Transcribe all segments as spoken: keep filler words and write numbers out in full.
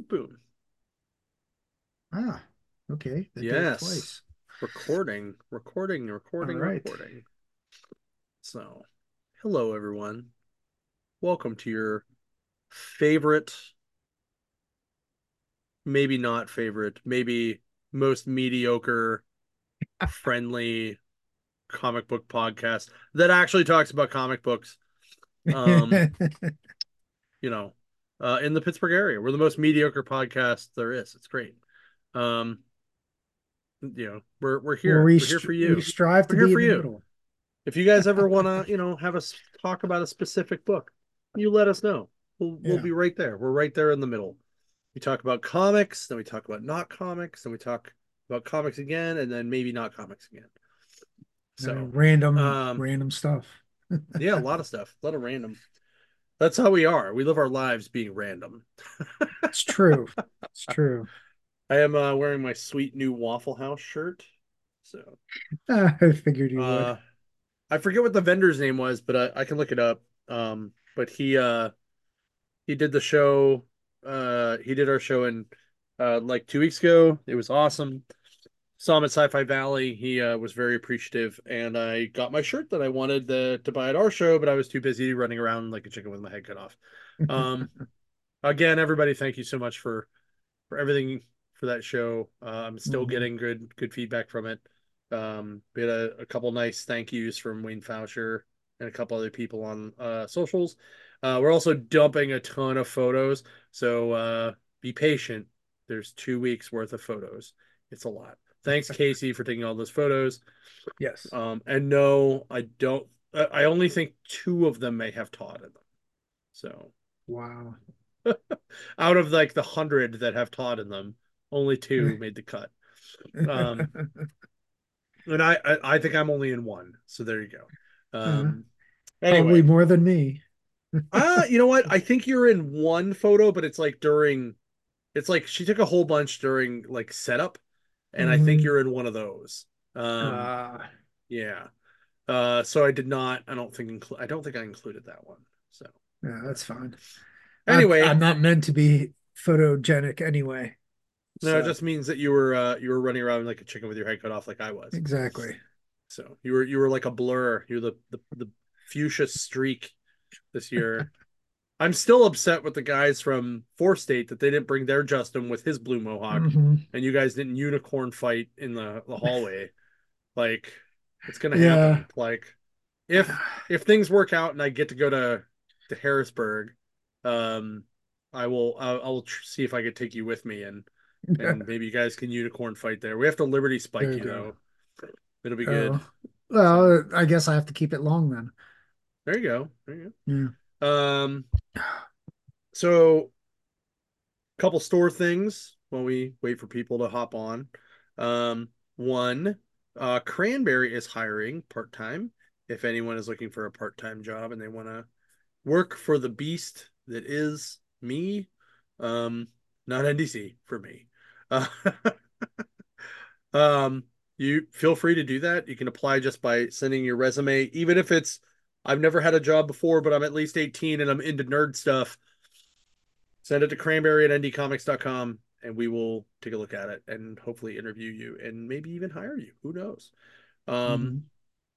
boom. Ah, okay. That did it Yes. twice. Recording, recording, All recording, right. recording. So, hello everyone. Welcome to your favorite, maybe not favorite, maybe most mediocre, friendly comic book podcast that actually talks about comic books. Um, you know, uh, in the Pittsburgh area. We're the most mediocre podcast there is. It's great. Um, you know, we're we're Well, here. we We're here str for we you. strive We're to here be for in the you. middle. If you guys ever want to, you know, have us talk about a specific book, you let us know. We'll we'll Yeah. be right there. We're right there in the middle. We talk about comics, then we talk about not comics, then we talk about comics again, and then maybe not comics again. Uh, So, random, um, random stuff. yeah, a lot of stuff, a lot of random. That's how we are. We live our lives being random. It's true. It's true. I am uh, wearing my sweet new Waffle House shirt. So, I figured you would. uh, I forget what the vendor's name was, but I, I can look it up. Um, but he uh he did the show. Uh, he did our show in uh like two weeks ago. It was awesome. Saw him at Sci-Fi Valley. He uh, was very appreciative, and I got my shirt that I wanted the, to buy at our show, but I was too busy running around like a chicken with my head cut off. Um, Again, everybody, thank you so much for for everything for that show. Uh, I'm still Mhm. getting good good feedback from it. Um, we had a, a couple nice thank yous from Wayne Faucher and a couple other people on uh, socials. Uh, we're also dumping a ton of photos, so uh, be patient. There's two weeks worth of photos. It's a lot. Thanks, Casey, for taking all those photos. Yes. Um, and no, I don't. I only think two of them may have Todd in them. So Wow. out of like the hundred that have Todd in them, only two made the cut. Um, and I, I, I think I'm only in one. So there you go. Uh, Um, Probably anyway, more than me. uh, you know what? I think you're in one photo, but it's like during, it's like she took a whole bunch during like setup, and I think Mhm. you're in one of those. Um, Uh, yeah. Uh, so I did not. I don't think include. I don't think I included that one. So, yeah, but that's fine. I'm I'm anyway, not meant to be photogenic anyway. no, it So just means that you were uh, you were running around like a chicken with your head cut off, like I was. exactly. So you were you were like a blur. You're the the, the fuchsia streak this year. I'm still upset with the guys from Four State that they didn't bring their Justin with his blue mohawk, Hmm. and you guys didn't unicorn fight in the, the hallway. Like it's gonna Yeah. happen. Like if if things work out and I get to go to to Harrisburg, um, I will I'll, I'll tr- see if I could take you with me and and maybe you guys can unicorn fight there. We have to Liberty There spike you you go. though. It'll be good. Oh, So well, I guess I have to keep it long then. there you go. There you Yeah. go. Um, so couple store things while we wait for people to hop on. Um, one, uh, Cranberry is hiring part time. If anyone is looking for a part time job and they want to work for the beast that is me, um, not N D C for me. Uh, um, you feel free to do that. You can apply just by sending your resume, even if it's I've never had a job before, but I'm at least eighteen and I'm into nerd stuff. Send it to cranberry at ndcomics dot com and we will take a look at it and hopefully interview you and maybe even hire you. Who knows? Um, Hmm.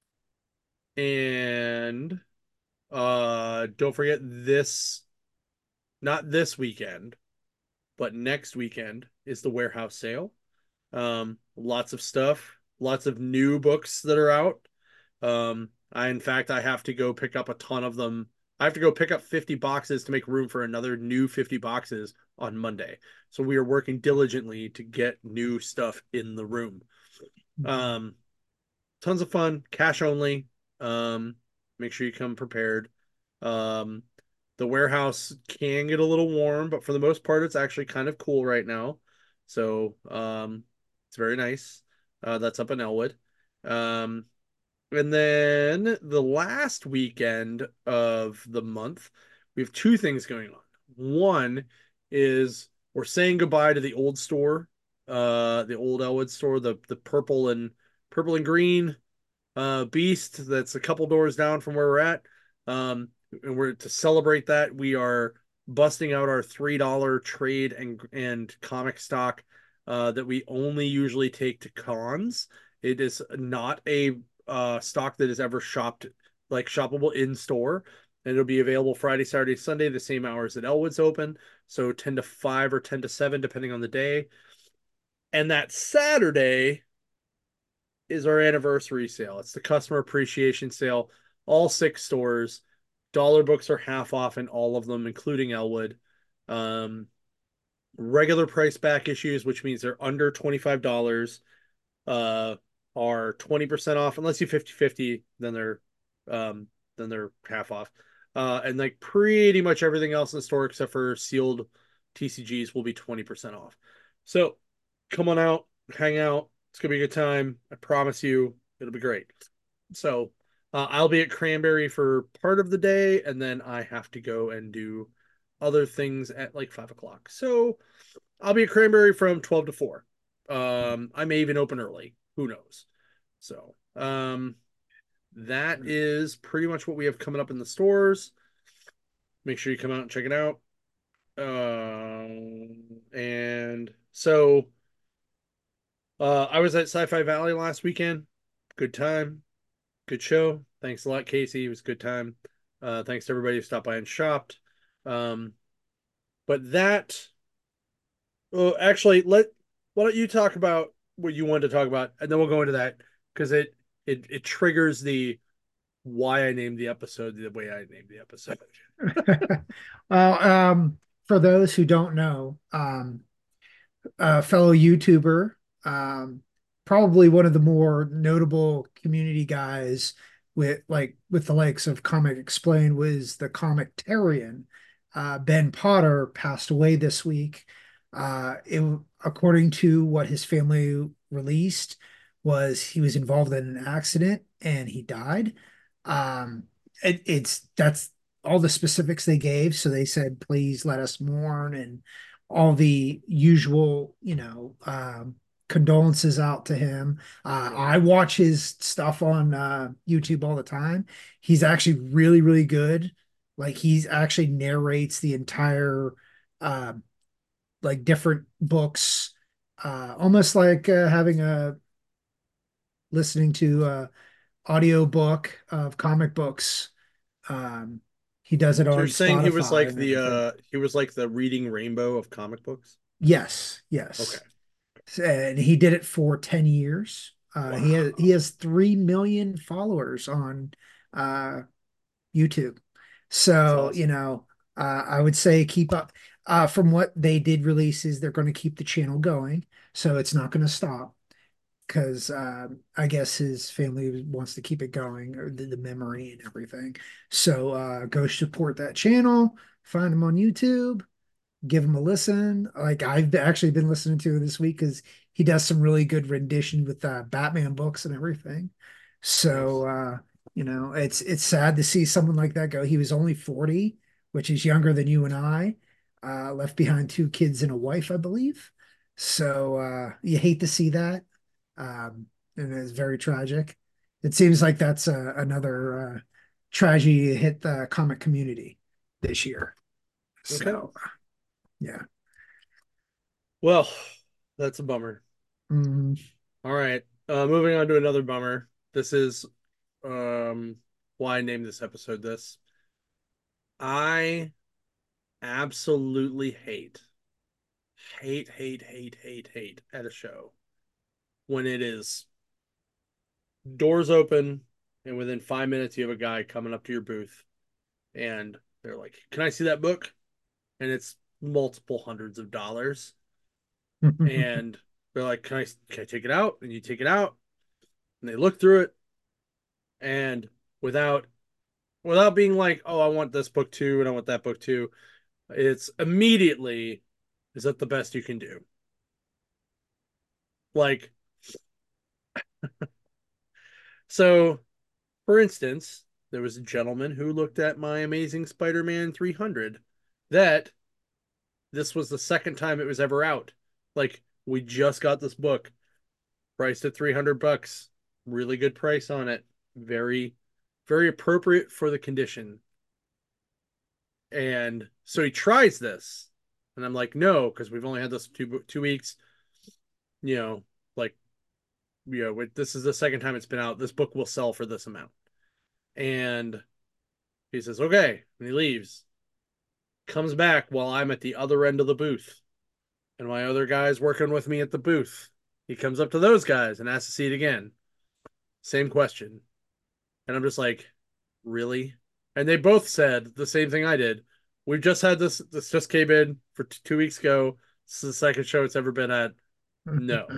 and uh, don't forget this, not this weekend, but next weekend is the warehouse sale. Um, lots of stuff, lots of new books that are out. Um, I, in fact, I have to go pick up a ton of them. I have to go pick up fifty boxes to make room for another new fifty boxes on Monday. So we are working diligently to get new stuff in the room. Um, Tons of fun, cash only. Um, Make sure you come prepared. Um, the warehouse can get a little warm, but for the most part, it's actually kind of cool right now. So, um, it's very nice. Uh, that's up in Elwood. Um, and then the last weekend of the month, we have two things going on. One is we're saying goodbye to the old store, uh, the old Elwood store, the the purple and purple and green uh beast that's a couple doors down from where we're at. Um, and we're to celebrate that we are busting out our three dollar trade and and comic stock uh, that we only usually take to cons. It is not a uh, stock that is ever shopped like shoppable in store, and it'll be available Friday, Saturday, Sunday, the same hours that Elwood's open, so ten to five or ten to seven depending on the day. And that Saturday is our anniversary sale. It's the customer appreciation sale. All six stores. Dollar books are half off in all of them, including Elwood. Um, Regular price back issues, which means they're under twenty-five dollars, uh, are twenty percent off. Unless you fifty fifty, then they're um, then they're half off. Uh, and like pretty much everything else in the store except for sealed T C Gs will be twenty percent off. So come on out, hang out. It's gonna be a good time. I promise you, it'll be great. So uh, I'll be at Cranberry for part of the day, and then I have to go and do other things at like five o'clock. So I'll be at Cranberry from twelve to four. Um, I may even open early. Who knows? So um, that is pretty much what we have coming up in the stores. Make sure you come out and check it out. Um, and so uh, I was at Sci-Fi Valley last weekend. Good time. Good show. Thanks a lot, Casey. It was a good time. Uh, thanks to everybody who stopped by and shopped. Um, but that, oh, actually, let why don't you talk about what you wanted to talk about, and then we'll go into that because it it it triggers the why I named the episode the way I named the episode. Well, um, for those who don't know, um, a fellow YouTuber, um, probably one of the more notable community guys with like with the likes of Comic Explained was the Comictarian. Uh, Ben Potter passed away this week. Uh, it, according to what his family released, was he was involved in an accident and he died. Um, it, it's that's all the specifics they gave. So they said, please let us mourn and all the usual, you know, um, condolences out to him. Uh, Right. I watch his stuff on uh, YouTube all the time. He's actually really, really good. Like he's actually narrates the entire, uh, like different books, uh, almost like uh, having a listening to a audio book of comic books. Um, he does it So you're on saying he was Spotify like and the everything. uh he was like the reading rainbow of comic books? Yes, Okay. yes. And he did it for ten years. Uh, he has he Wow. has three million followers on uh, YouTube. That's So, you awesome. know, uh, I would say keep up. Uh, from what they did release is they're going to keep the channel going, so it's not going to stop because um, I guess his family wants to keep it going, or the, the memory and everything. So uh, go support that channel. Find him on YouTube, give him a listen. Like I've actually been listening to it this week because he does some really good rendition with uh, Batman books and everything. So Nice. uh, you know, it's it's sad to see someone like that go. He was only forty, which is younger than you and I. Uh, left behind two kids and a wife, I believe. So uh, you hate to see that, um, and it's very tragic. It seems like that's uh, another uh, tragedy hit the comic community this year. Okay. So yeah. Well, that's a bummer. Mhm. All right. Uh, moving on to another bummer. This is um why I named this episode this. I absolutely hate, hate, hate, hate, hate, hate at a show when it is doors open and within five minutes you have a guy coming up to your booth and they're like, "Can I see that book?" And it's multiple hundreds of dollars. And they're like, "Can I can I take it out?" And you take it out and they look through it and without without being like, "Oh, I want this book too and I want that book too." It's immediately, "Is that the best you can do?" Like, so for instance, there was a gentleman who looked at my Amazing Spider-Man three hundred that this was the second time it was ever out. Like, we just got this book priced at three hundred bucks. Really good price on it. Very, very appropriate for the condition. And so he tries this, and I'm like, no, because we've only had this two two weeks. You know, like, you know, this is the second time it's been out. This book will sell for this amount. And he says, okay, and he leaves. Comes back while I'm at the other end of the booth, and my other guys working with me at the booth. He comes up to those guys and asks to see it again. Same question, and I'm just like, really? And they both said the same thing I did. We've just had this. This just came in for t- two weeks ago. This is the second show it's ever been at. No.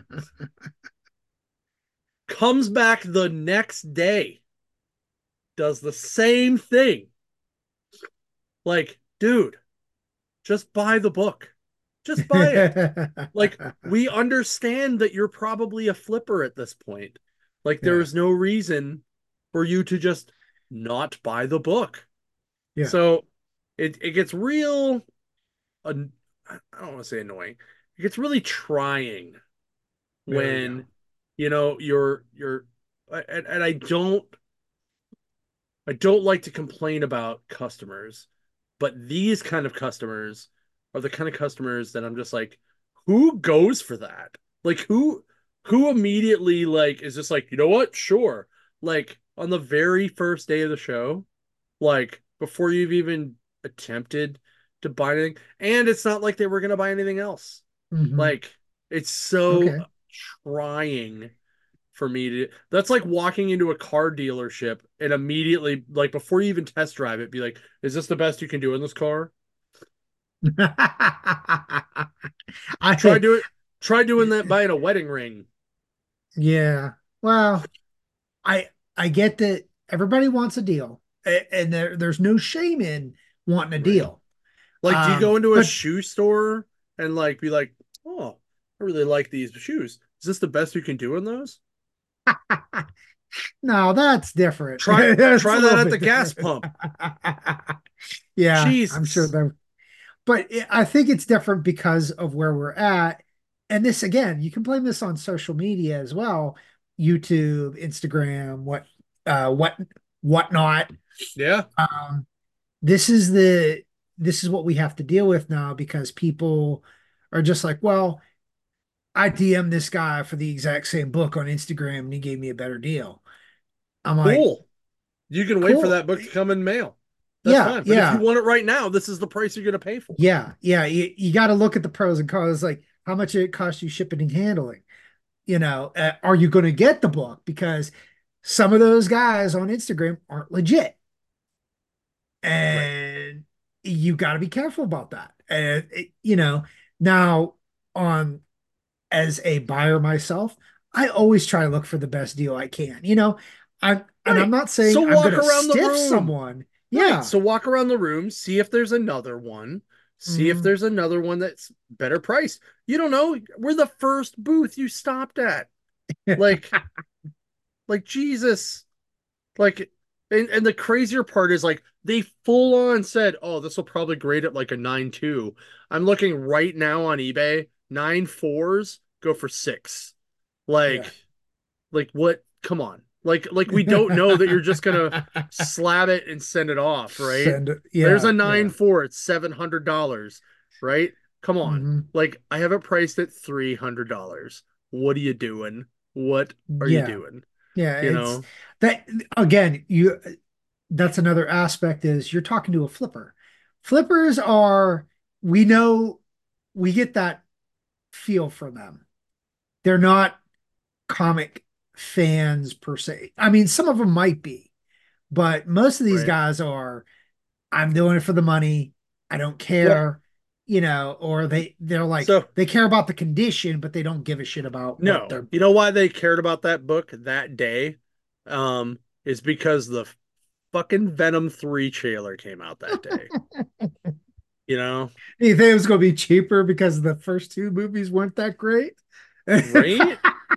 Comes back the next day. Does the same thing. Like, dude, just buy the book. Just buy it. Like, we understand that you're probably a flipper at this point. Like, there Yeah. is no reason for you to just not buy the book. Yeah. So it, it gets real, uh, I don't want to say annoying. It gets really trying There we go. when, you know, you're, you're, and, and I don't, I don't like to complain about customers, but these kind of customers are the kind of customers that I'm just like, who goes for that? Like who who immediately like is just like, you know what? Sure. Like on the very first day of the show, like before you've even attempted to buy anything, and it's not like they were gonna buy anything else. Hmm. Like it's so Okay. trying for me to that's like walking into a car dealership and immediately like before you even test drive it be like, is this the best you can do in this car? try I do it try doing that buying a wedding ring. yeah. Well, I I get that everybody wants a deal, a- and there there's no shame in wanting a Right. deal. Like, do you Um, go into a but shoe store and like be like, oh, I really like these shoes, is this the best you can do in those? no, that's different. try That's a try that little at the bit gas different. pump. Yeah, I'm sure Jesus. that, but it, I think it's different because of where we're at. And this again, you can blame this on social media as well, YouTube, Instagram, what, uh, what, whatnot. Yeah. Um, this is the this is what we have to deal with now because people are just like, well, I D M'd this guy for the exact same book on Instagram and he gave me a better deal. I'm like, Cool. You can wait for cool. that book to come in mail. That's Yeah, fine. But if you yeah, want it right now, this is the price you're going to pay for it. yeah, yeah. You, you got to look at the pros and cons, like how much it costs you shipping and handling. You know, uh, are you going to get the book? Because some of those guys on Instagram aren't legit. Right. And you got to be careful about that. And it, you know, now on as a buyer myself, I always try to look for the best deal I can. You know, I and I'm Right. not So saying I'm walk gonna around the stiff room. someone. Right. Yeah. So walk around the room, see if there's another one, see if Mhm. there's another one that's better priced. You don't know. We're the first booth you stopped at. Like, like Jesus. Like, and, and the crazier part is like they full on said, oh, this will probably grade it like a nine two. I'm looking right now on eBay, nine fours go for six. Yeah. Like, like what? Come on. Like, like we don't know that you're just gonna slab it and send it off, right? Send it. There's Yeah, a nine yeah. four, it's seven hundred dollars, right? Come on. Hmm. Like, I have it priced at three hundred dollars. What are you doing? What are you Yeah. doing? Yeah. You It's know? that again, you that's another aspect is you're talking to a flipper. Flippers are, we know we get that feel from them. They're not comic fans per se. I mean, some of them might be, but most of these Right. guys are, I'm doing it for the money. I don't Well, care, you know, or they they're like so they care about the condition, but they don't give a shit about what no, they're. you know why they cared about that book that day? Um, is because the fucking Venom three trailer came out that day. You know? You think it was going to be cheaper because the first two movies weren't that great? Right?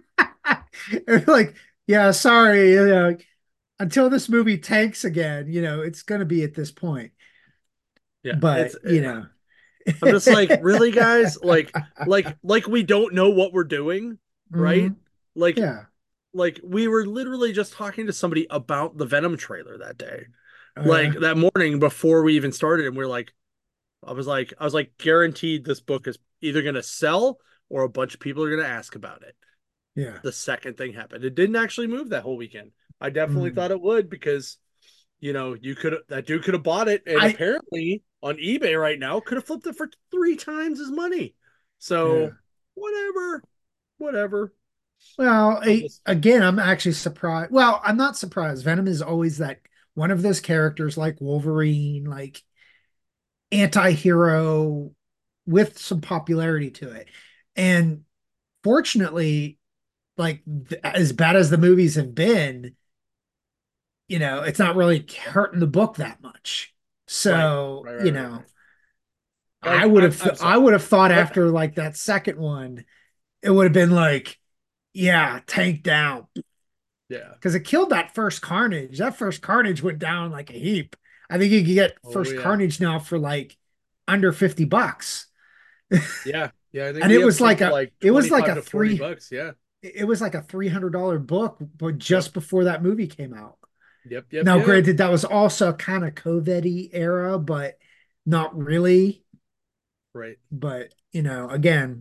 Like, yeah, sorry, you know, until this movie tanks again, you know, it's going to be at this point. Yeah, But, it's you know, I'm just like, really, guys? Like, like, like we don't know what we're doing, right? Mhm. Like, Yeah. like we were literally just talking to somebody about the Venom trailer that day. Oh Like yeah, that morning before we even started, and we are like, I was like, I was like, guaranteed this book is either gonna sell or a bunch of people are gonna ask about it. yeah. The second thing happened. It didn't actually move that whole weekend. I definitely Mm. thought it would because you know you could that dude could have bought it and I apparently on eBay right now could have flipped it for three times his money. yeah. So whatever, whatever. Well, I'll I, just again, I'm actually surprised. Well, I'm not surprised. Venom is always that one of those characters like Wolverine, like anti-hero with some popularity to it. And fortunately, like th- as bad as the movies have been, you know, it's not really hurting the book that much. right, So, right, right, you right, know, right. I Like would I'm have th I'm I sorry, would have thought but after like that second one, it would have been like, yeah, tank down. yeah. Because it killed that first Carnage. That first Carnage went down like a heap. I think you can get Oh first yeah, Carnage now for like under fifty bucks. yeah, yeah. I think And we it have was some like for a like it was twenty like five a to forty three bucks. Yeah. it was like a three hundred dollar book, but Yep. just before that movie came out. Yep. Yep. Now, Yep. granted, that was also kind of COVID era, but not really. Right. But you know, again,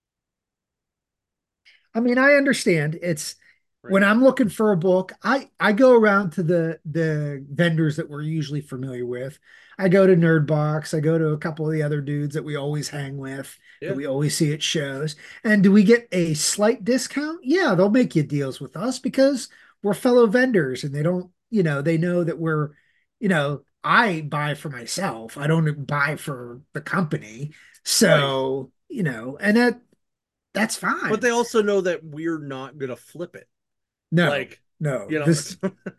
I mean, I understand. It's when Right. I'm looking for a book, I I go around to the the vendors that we're usually familiar with. I go to Nerdbox, I go to a couple of the other dudes that we always hang with, that Yeah. we always see at shows. And do we get a slight discount? Yeah, they'll make you deals with us because we're fellow vendors and they don't, you know, they know that we're, you know, I buy for myself. I don't buy for the company. Right. So, you know, and that that's But fine. they also know that we're not gonna flip it. No, Like, no, you know, this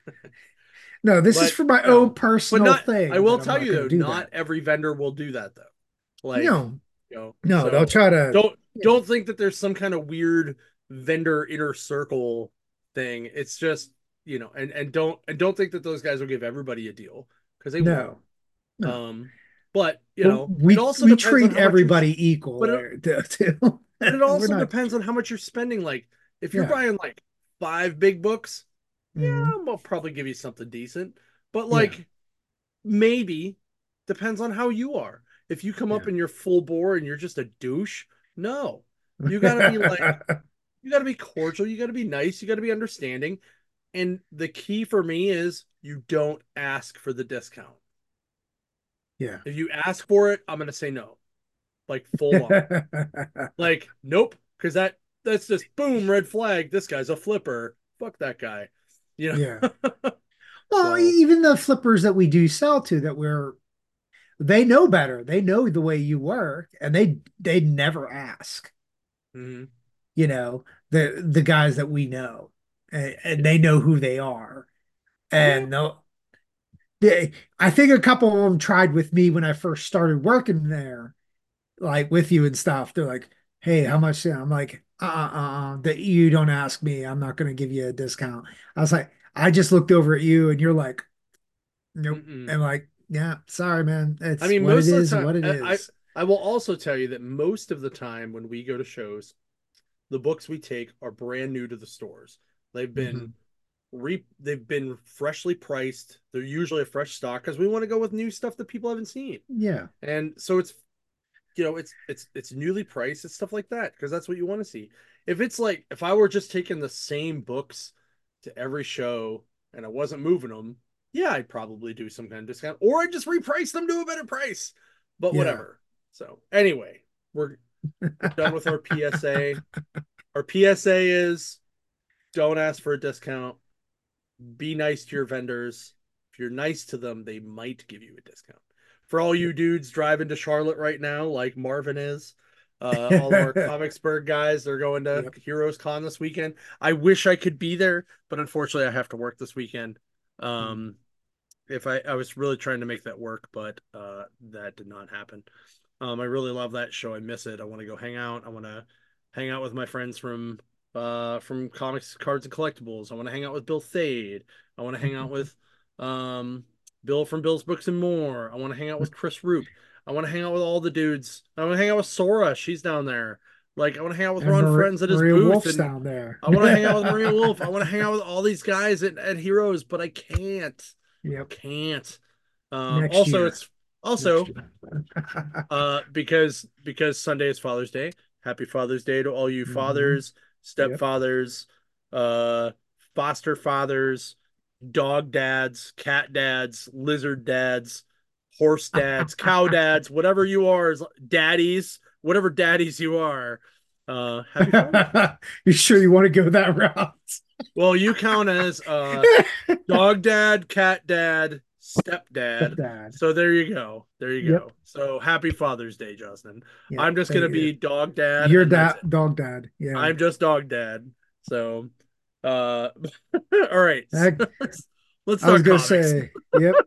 no, this is but for my you know, own but personal not I thing will that I'm tell not you going to though, do not that. every vendor will do that though. Like, No, you know, no, they'll so try to, don't you know, don't think that there's some kind of weird vendor inner circle thing. It's just, you know, and and don't and don't think that those guys will give everybody a deal because they won't. no, no. Um, but you But know, it we also we depends on treat how much you're everybody equal but it, there too. but it We're also not, depends on how much you're spending. Like if you're yeah, buying like five big books, mm, yeah, I'll probably give you something decent. But yeah, like maybe depends on how you are. If you come up yeah. and you're full bore and you're just a douche, no. You got to be like you got to be cordial, you got to be nice, you got to be understanding. And the key for me is you don't ask for the discount. Yeah. If you ask for it, I'm going to say no. Like full on. Like nope, cuz that that's just boom red flag. This guy's a flipper. Fuck that guy. You Yeah. know. Well, So, even the flippers that we do sell to that we're they know better. They know the way you work and they they never ask. mhm. You know, the the guys that we know, and, and Yeah. they know who they are. Yeah. And they'll, they, I think a couple of them tried with me when I first started working there, like with you and stuff. They're like, "Hey, how much?" I'm like, "Uh, uh, uh, that you don't ask me. I'm not going to give you a discount." I was like, I just looked over at you, and you're like, "Nope," Mm-mm. and like, "Yeah, sorry, man. I It's mean, what it most of the is. time, What it I, I is." I will also tell you that most of the time when we go to shows, the books we take are brand new to the stores. They've been Mhm. re they've been freshly priced. They're usually a fresh stock because we want to go with new stuff that people haven't seen. Yeah. And so it's you know it's it's it's newly priced. It's stuff like that because that's what you want to see. If it's like if I were just taking the same books to every show and I wasn't moving them, yeah, I'd probably do some kind of discount or I'd just reprice them to a better price. But Yeah. whatever. So anyway, we're we're done with our P S A. Our P S A is don't ask for a discount. Be nice to your vendors. If you're nice to them, they might give you a discount. For all you dudes driving to Charlotte right now, like Marvin is, uh, all of our Comicsburg guys, they're going to Yep. Heroes Con this weekend. I wish I could be there, but unfortunately, I have to work this weekend. Um, if I, I was really trying to make that work, but uh, that did not happen. Um, I really love that show. I miss it. I want to go hang out. I want to hang out with my friends from uh from comics, cards, and collectibles. I want to hang out with Bill Thade. I want to hang out with um Bill from Bill's Books and More. I want to hang out with Chris Roop. I want to hang out with all the dudes. I want to hang out with Sora. She's down there. Like I want to hang out with And Ron Maria, Friends at his Maria booth, Wolf's and down there. I want to hang out with Maria Wolf. I want to hang out with all these guys at, at Heroes, but I can't. I Yep. can't. Um, Next also, year. it's Next also year. uh because because Sunday is Father's Day. Happy Father's Day to all you hmm fathers, Yep. stepfathers, uh, foster fathers, dog dads, cat dads, lizard dads, horse dads, cow dads, whatever you are, daddies, whatever daddies you are. Uh, happy Father's Day. You sure you want to go that route? Well, you count as uh dog dad, cat dad, stepdad. Stepdad. So there you go. There you Yep. go. So happy Father's Day, Justin. Yep. I'm just Thank gonna you. be dog dad, Your and that's dad, it. dog dad. Yeah. I'm just dog dad. So, uh, all right. So That, let's let's I was talk gonna comics. say, yep.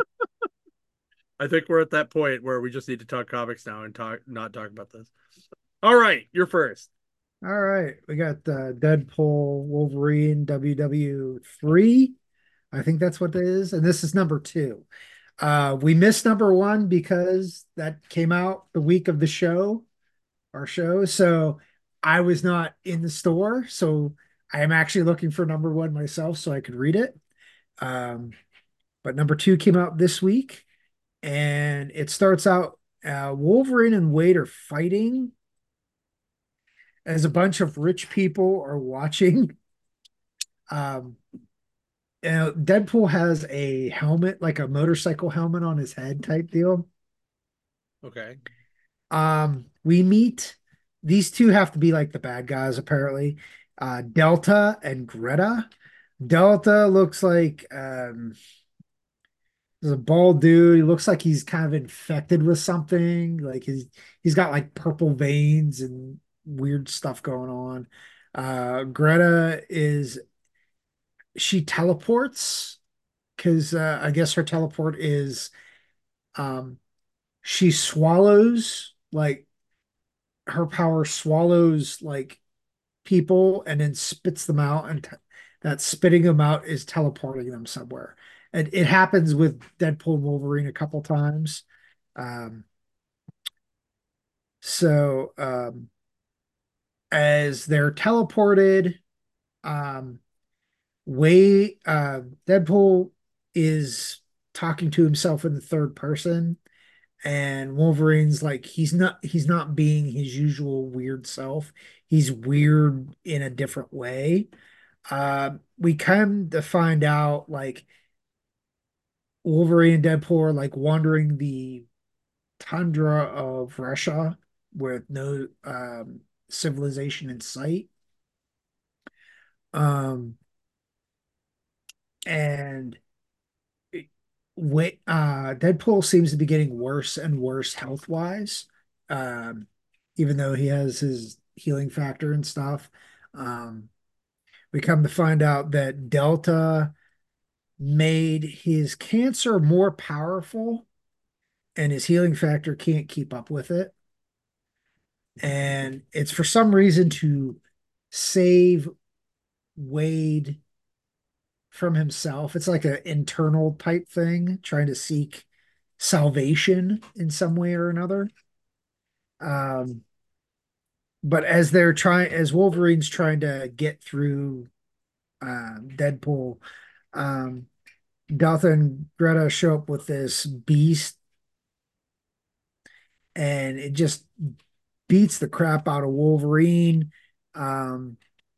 I think we're at that point where we just need to talk comics now and talk not talk about this. All right, you're first. All right. We got uh, Deadpool Wolverine W W three. I think that's what it is. And this is number two. Uh, we missed number one because that came out the week of the show, our show. So I was not in the store. So I am actually looking for number one myself so I could read it. Um, but number two came out this week, and it starts out uh, Wolverine and Wade are fighting as a bunch of rich people are watching. Um, you know, Deadpool has a helmet, like a motorcycle helmet on his head type deal. Okay. Um, we meet these two have to be like the bad guys, apparently. Uh, Delta and Greta. Delta looks like um he's a bald dude. He looks like he's kind of infected with something. Like he's he's got like purple veins and weird stuff going on. Uh, Greta is she teleports because uh, I guess her teleport is um she swallows like her power swallows like people and then spits them out, and t- that spitting them out is teleporting them somewhere. And it happens with Deadpool and Wolverine a couple times. Um, so um, as they're teleported, um, way uh, Deadpool is talking to himself in the third person, and Wolverine's like he's not he's not being his usual weird self. He's weird in a different way. Uh, we come to find out like Wolverine and Deadpool are like wandering the tundra of Russia with no um, civilization in sight. Um, and wait, uh, Deadpool seems to be getting worse and worse health wise, um, even though he has his healing factor and stuff. Um, we come to find out that Delta made his cancer more powerful and his healing factor can't keep up with it. And it's for some reason to save Wade from himself. It's like an internal type thing, trying to seek salvation in some way or another. Um, but as they're trying, as Wolverine's trying to get through um, Deadpool, um, Delta and Greta show up with this beast, and it just beats the crap out of Wolverine. Um,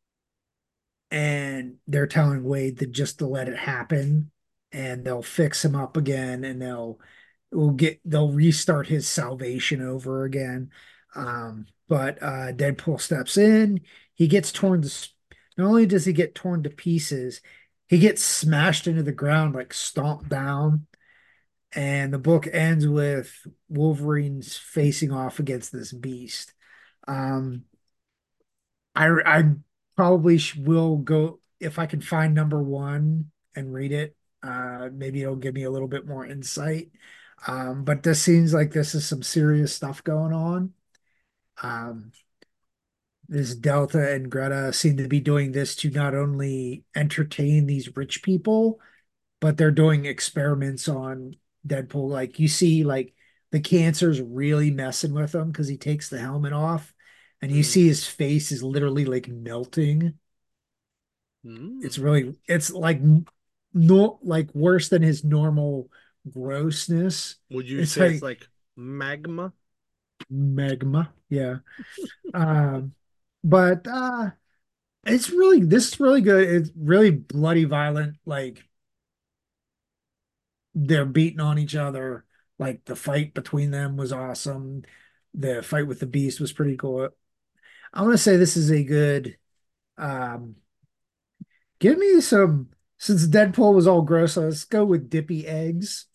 and they're telling Wade to just to let it happen, and they'll fix him up again, and they'll will get they'll restart his salvation over again. Um, but uh, Deadpool steps in. He gets torn to. Not only does he get torn to pieces, he gets smashed into the ground, like stomped down. And the book ends with Wolverine's facing off against this beast. Um, I I probably sh- will go if I can find number one and read it. Uh, maybe it'll give me a little bit more insight. Um, but this seems like this is some serious stuff going on. Um, this Delta and Greta seem to be doing this to not only entertain these rich people, but they're doing experiments on Deadpool. Like you see, like the cancer's really messing with him because he takes the helmet off, and you Mm. see his face is literally like melting. It's Mm. really, it's like no, like worse than his normal grossness. Would you It's say it's like like magma? magma. Yeah. Um, but uh it's really this is really good. It's really bloody violent. Like they're beating on each other. Like the fight between them was awesome. The fight with the beast was pretty cool. I want to say this is a good um give me some since Deadpool was all gross, let's go with dippy eggs.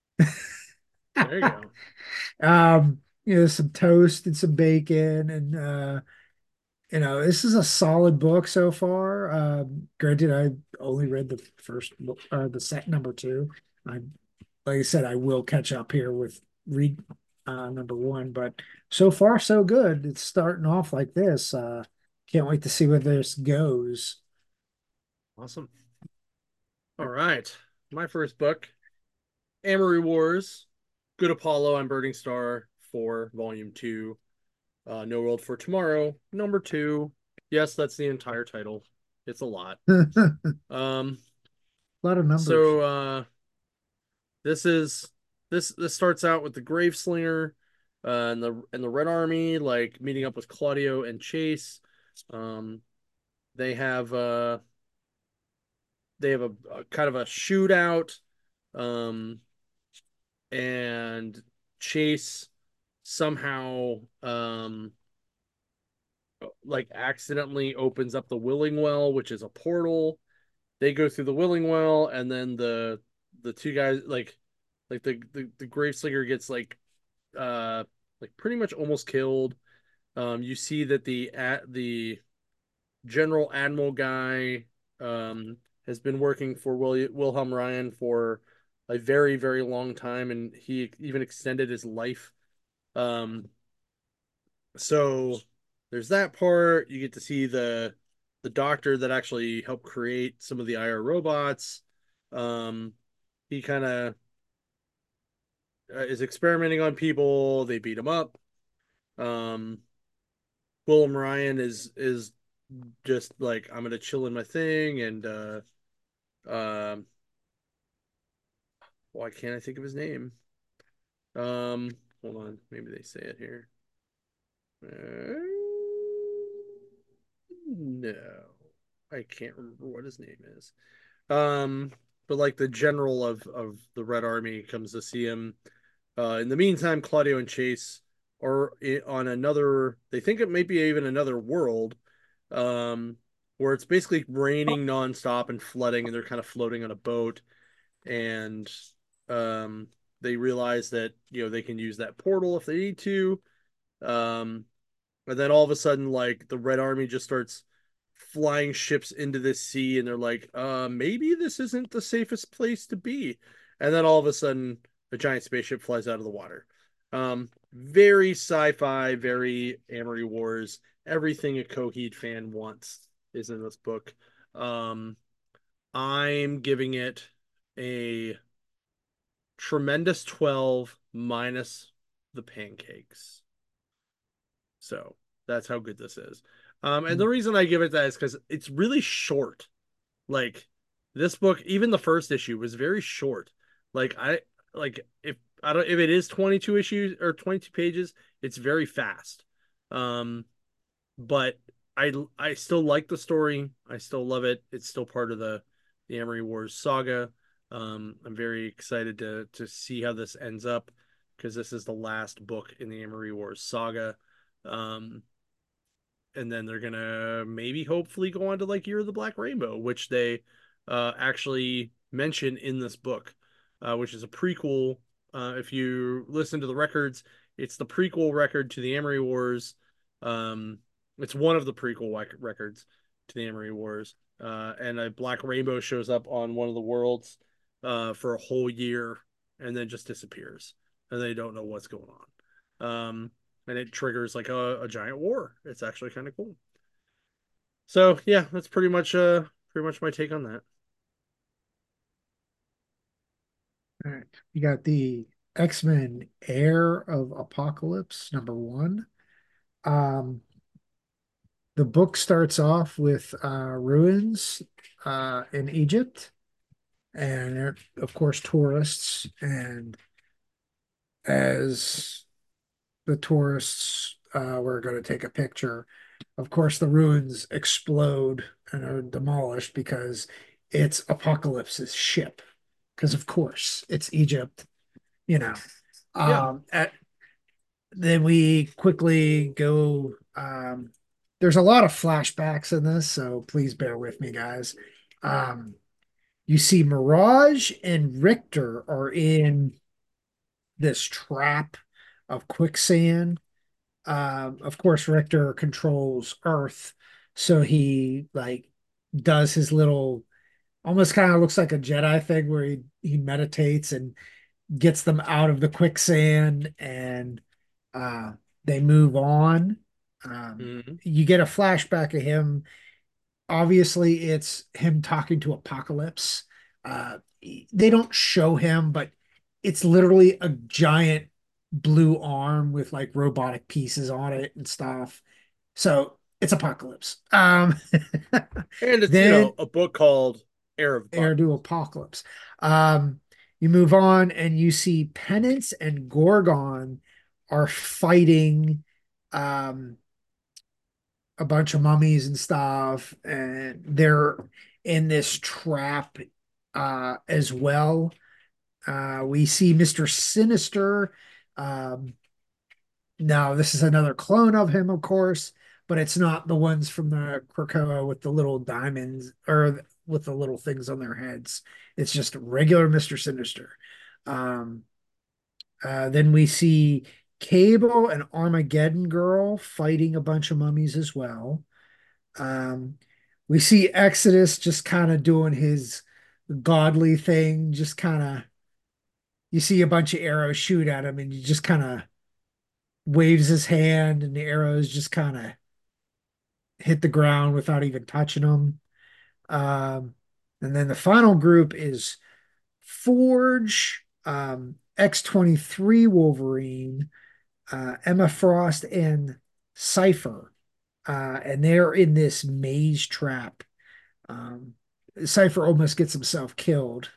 There you go. Um, you know, some toast and some bacon and uh you know, this is a solid book so far. Um, granted, I only read the first book, uh, the set number two. I, like I said, I will catch up here with read uh, number one, but so far so good. It's starting off like this. Uh, can't wait to see where this goes. Awesome. All right. My first book, Amory Wars, Good Apollo and Burning Star for Volume Two. Uh, No World for Tomorrow, number two. Yes, that's the entire title. It's a lot. A Um, lot of numbers. so uh, this is this this starts out with the Graveslinger uh, and the and the Red Army like meeting up with Claudio and Chase. Um, they have uh they have a, a kind of a shootout. Um, and Chase somehow um like accidentally opens up the Willing Well, which is a portal. They go through the Willing Well, and then the the two guys like like the the, the Graveslinger gets like uh like pretty much almost killed. Um, you see that the at the General Admiral guy um has been working for Will, Wilhelm Ryan for a very very long time, and he even extended his life. Um, so there's that part. You get to see the the doctor that actually helped create some of the I R robots. Um, he kind of uh, is experimenting on people. They beat him up. Um, Willem Ryan is is just like I'm gonna chill in my thing, and uh, um, why can't I think of his name? Um, hold on, maybe they say it here. Uh, no, I can't remember what his name is. Um, but like the general of of the Red Army comes to see him. Uh, in the meantime, Claudio and Chase are on another. They think it might be even another world, um, where it's basically raining nonstop and flooding, and they're kind of floating on a boat. And um, they realize that you know they can use that portal if they need to. Um, and then all of a sudden, like the Red Army just starts flying ships into this sea, and they're like, uh, maybe this isn't the safest place to be. And then all of a sudden, a giant spaceship flies out of the water. Um, very sci-fi, very Amory Wars. Everything a Coheed fan wants is in this book. Um, I'm giving it a tremendous twelve minus the pancakes. So that's how good this is. Um, and the reason I give it that is because it's really short. Like this book, even the first issue was very short. Like I like if I don't if it is twenty-two issues or twenty-two pages, it's very fast. Um, but I I still like the story. I still love it. It's still part of the the Amory Wars saga. Um, I'm very excited to to see how this ends up because this is the last book in the Amory Wars saga. Um, and then they're gonna maybe hopefully go on to like Year of the Black Rainbow, which they uh, actually mention in this book, uh, which is a prequel. Uh, if you listen to the records, it's the prequel record to the Amory Wars. Um, it's one of the prequel records to the Amory Wars, uh, and a Black Rainbow shows up on one of the worlds uh, for a whole year and then just disappears, and they don't know what's going on. Um, and it triggers like a, a giant war. It's actually kind of cool. So yeah, that's pretty much uh pretty much my take on that. All right. You got the X-Men Heir of Apocalypse, number one. Um, the book starts off with uh, ruins uh, in Egypt. and they're of course tourists. And as the tourists uh, were going to take a picture, of course the ruins explode and are demolished because it's Apocalypse's ship. Because of course it's Egypt, you know. Yeah. Um, at, then we quickly go. Um, there's a lot of flashbacks in this, so please bear with me, guys. Um, you see Mirage and Richter are in this trap of quicksand. Um, of course, Richter controls Earth, so he like does his little almost kind of looks like a Jedi thing where he he meditates and gets them out of the quicksand, and uh, they move on. Um, Hmm. you get a flashback of him. Obviously, it's him talking to Apocalypse. Uh, they don't show him, but it's literally a giant blue arm with like robotic pieces on it and stuff. So it's Apocalypse. Um, And it's, you then know, a book called Heir of Heir to Apocalypse. Apocalypse. Um, you move on and you see Penance and Gorgon are fighting um, a bunch of mummies and stuff, and they're in this trap uh, as well. Uh, we see Mister Sinister. Um, now, this is another clone of him, of course, but it's not the ones from the Krakoa with the little diamonds or with the little things on their heads. It's just regular Mister Sinister. Um, uh, then we see Cable and Armageddon Girl fighting a bunch of mummies as well. Um, we see Exodus just kind of doing his godly thing, just kind of you see a bunch of arrows shoot at him, and you just kind of waves his hand, and the arrows just kind of hit the ground without even touching them. Um, and then the final group is Forge, um, X twenty-three Wolverine, uh, Emma Frost, and Cypher. Uh, and they're in this maze trap. Um, Cypher almost gets himself killed.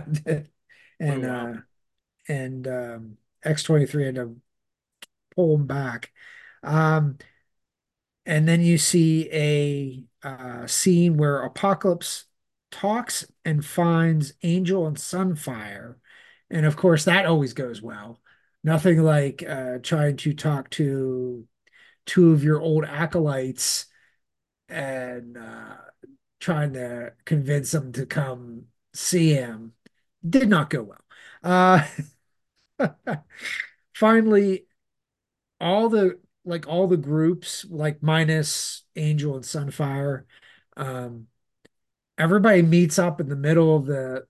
Oh, and wow. uh, and um, X twenty-three had to pull him back. Um, And then you see a uh, scene where Apocalypse talks and finds Angel and Sunfire. And of course, that always goes well. Nothing like uh, trying to talk to two of your old acolytes and uh, trying to convince them to come see him. Did not go well. Uh, finally, all the like all the groups, like minus Angel and Sunfire, um, everybody meets up in the middle of the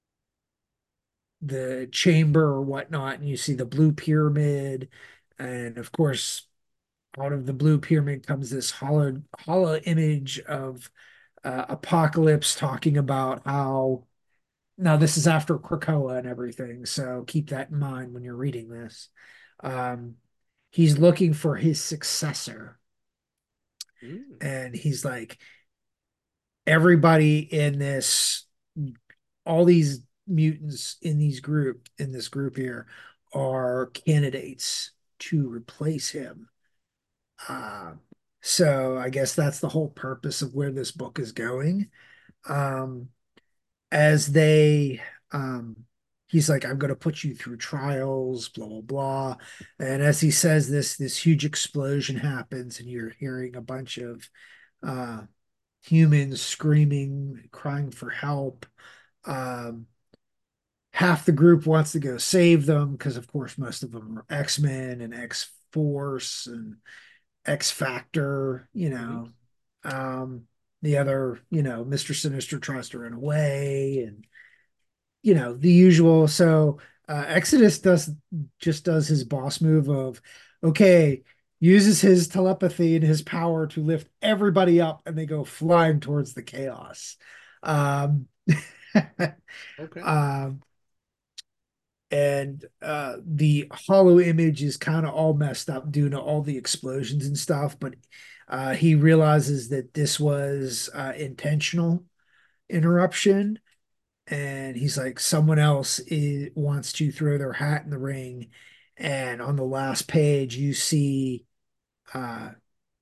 the chamber or whatnot, and you see the blue pyramid, and of course, out of the blue pyramid comes this hollow hollow image of uh, Apocalypse talking about how now this is after Krakoa and everything, so keep that in mind when you're reading this. Um, he's looking for his successor, Mm. and he's like, everybody in this, all these mutants in these group in this group here are candidates to replace him. Uh, so I guess that's the whole purpose of where this book is going. Um, as they, um, he's like, I'm going to put you through trials, blah blah blah. And as he says this, this huge explosion happens, and you're hearing a bunch of uh, humans screaming, crying for help. Um, half the group wants to go save them because, of course, most of them are X-Men and X-Force and X-Factor, you Hmm. know. Um, the other, you know, Mister Sinister tries to run away and, you know, the usual. So uh, Exodus does just does his boss move of, okay, uses his telepathy and his power to lift everybody up and they go flying towards the chaos. Um, Okay. um, and uh, the hollow image is kind of all messed up due to all the explosions and stuff. But uh, he realizes that this was uh, intentional interruption, and he's like, someone else is, wants to throw their hat in the ring. And on the last page, you see uh,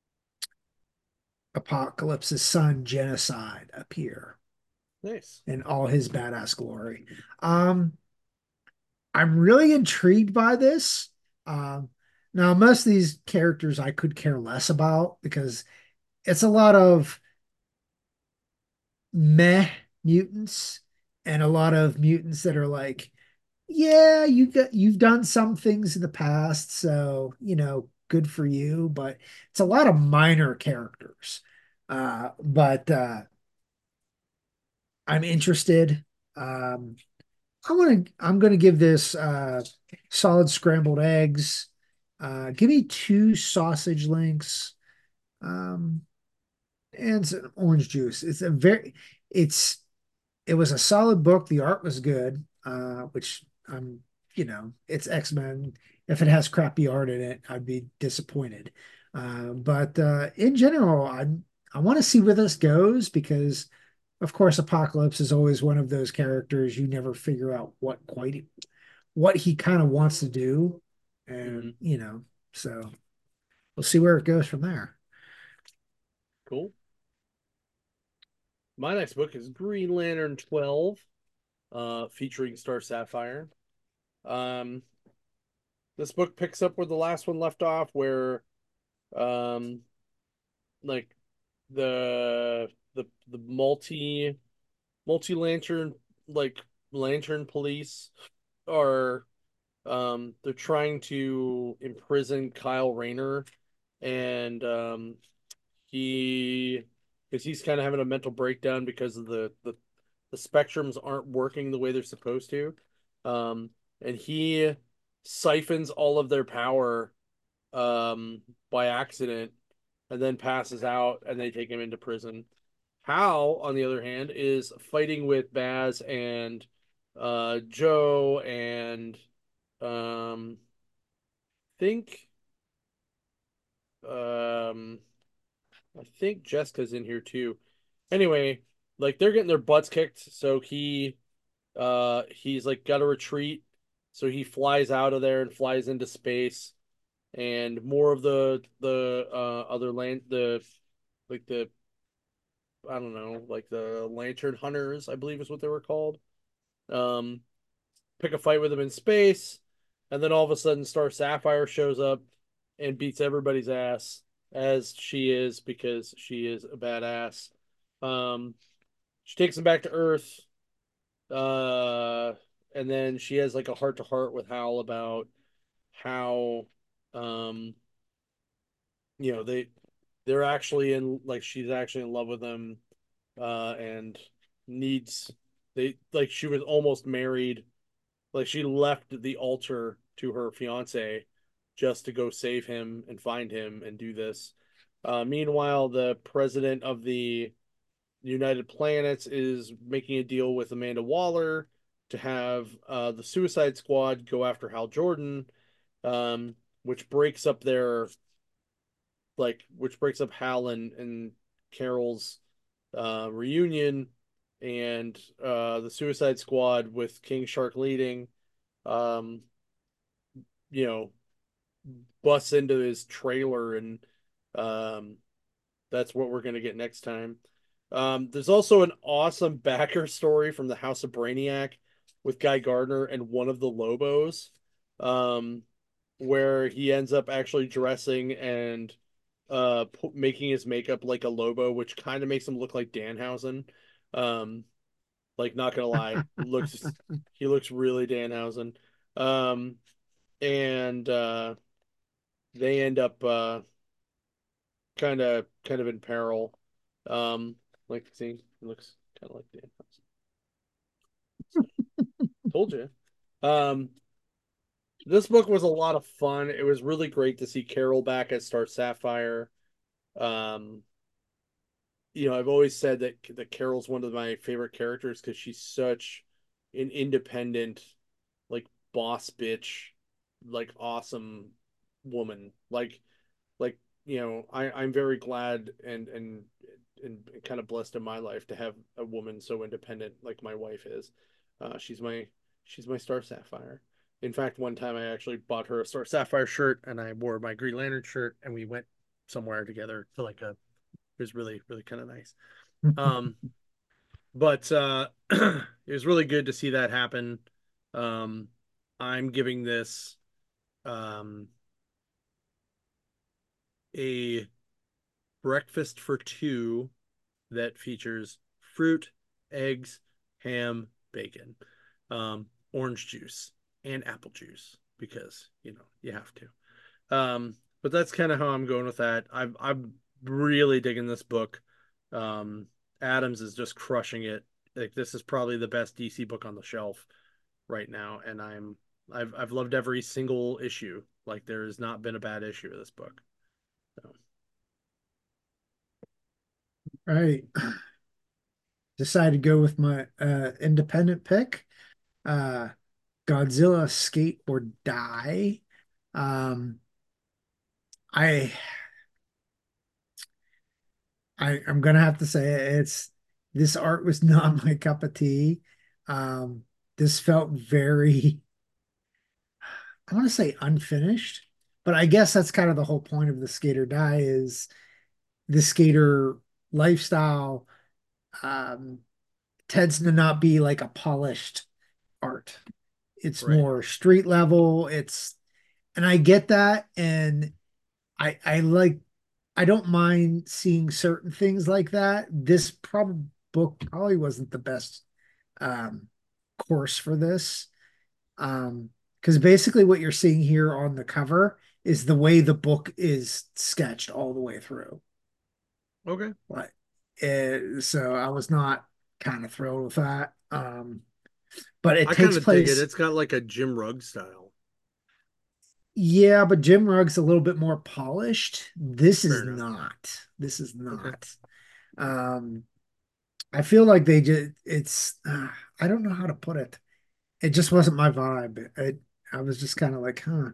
Apocalypse's son, Genocide, appear Nice. in all his badass glory. Um, I'm really intrigued by this. Um, now, most of these characters I could care less about because it's a lot of meh mutants and a lot of mutants that are like, yeah, you got you've done some things in the past, so you know, good for you. But it's a lot of minor characters. Uh, but uh, I'm interested. Um, I want to. I'm going to give this uh, solid scrambled eggs. Uh, give me two sausage links, um, and some orange juice. It's a very. It's it was a solid book. The art was good, uh, which I'm, you know, it's X-Men. If it has crappy art in it, I'd be disappointed. Uh, but uh, in general, I I want to see where this goes because, of course, Apocalypse is always one of those characters you never figure out what quite what he kind of wants to do, Hmm. and you know, so we'll see where it goes from there. Cool. My next book is Green Lantern twelve, uh, featuring Star Sapphire. Um, this book picks up where the last one left off, where um, like the the the multi multi lantern like lantern police are um they're trying to imprison Kyle Rayner, and um he because he's kind of having a mental breakdown because of the the the spectrums aren't working the way they're supposed to. Um, and he siphons all of their power um, by accident and then passes out, and they take him into prison. Hal, on the other hand, is fighting with Baz and uh, Joe and um, think um, I think Jessica's in here too. Anyway, like they're getting their butts kicked, so he Uh, he's like got to retreat, so he flies out of there and flies into space. And more of the the uh other land the like the I don't know like the Lantern Hunters, I believe is what they were called. Um, pick a fight with him in space, and then all of a sudden Star Sapphire shows up and beats everybody's ass as she is because she is a badass. Um, she takes him back to Earth. Uh, and then she has like a heart to heart with Hal about how, um, you know, they they're actually in like she's actually in love with him, uh, and needs they like she was almost married, like she left the altar to her fiance just to go save him and find him and do this. Uh, meanwhile, the president of the United Planets is making a deal with Amanda Waller to have uh, the Suicide Squad go after Hal Jordan, um, which breaks up their like which breaks up Hal and, and Carol's uh, reunion, and uh, the Suicide Squad with King Shark leading, um, you know, busts into his trailer, and um, that's what we're gonna get next time. Um, there's also an awesome backer story from the House of Brainiac with Guy Gardner and one of the Lobos, um, where he ends up actually dressing and uh pu- making his makeup like a Lobo, which kind of makes him look like Danhausen. Um, like not gonna lie, looks he looks really Danhausen. Um, and uh, they end up uh kind of kind of in peril. Um, like see, it looks kind of like Dan. So told you. Um, this book was a lot of fun. It was really great to see Carol back as Star Sapphire. Um, you know, I've always said that that Carol's one of my favorite characters because she's such an independent, like boss bitch, like awesome woman. Like like you know, I I'm very glad and and and kind of blessed in my life to have a woman so independent like my wife is. Uh, she's my she's my Star Sapphire. In fact, one time I actually bought her a Star Sapphire shirt and I wore my Green Lantern shirt and we went somewhere together to like a it was really really kind of nice. Um, but uh, it was really good to see that happen. Um, I'm giving this um, a breakfast for two that features fruit, eggs, ham, bacon, um, orange juice, and apple juice because you know you have to. Um, but that's kind of how I'm going with that. I'm I'm really digging this book. Um, Adams is just crushing it. Like this is probably the best D C book on the shelf right now, and I'm I've I've loved every single issue. Like there has not been a bad issue of this book. So, Right. Decided to go with my uh, independent pick, uh, Godzilla Skate or Die. Um, I, I I'm gonna have to say it's this art was not my cup of tea. Um, this felt very, I want to say unfinished, but I guess that's kind of the whole point of the Skate or Die is the skater lifestyle um, tends to not be like a polished art. It's right. more street level. It's and I get that, and I I like I don't mind seeing certain things like that. This probably book probably wasn't the best um, course for this. Um, because basically what you're seeing here on the cover is the way the book is sketched all the way through. Okay. Like, eh, so I was not kind of thrilled with that. Um, but it I kind takes of dig it. place, It's got like a Jim Rugg style. yeah, but Jim Rugg's a little bit more polished. This Fair is enough. not. This is Okay. not. Um, I feel like they just, it's, uh, I don't know how to put it. It just wasn't my vibe. It, I was just kind of like, huh.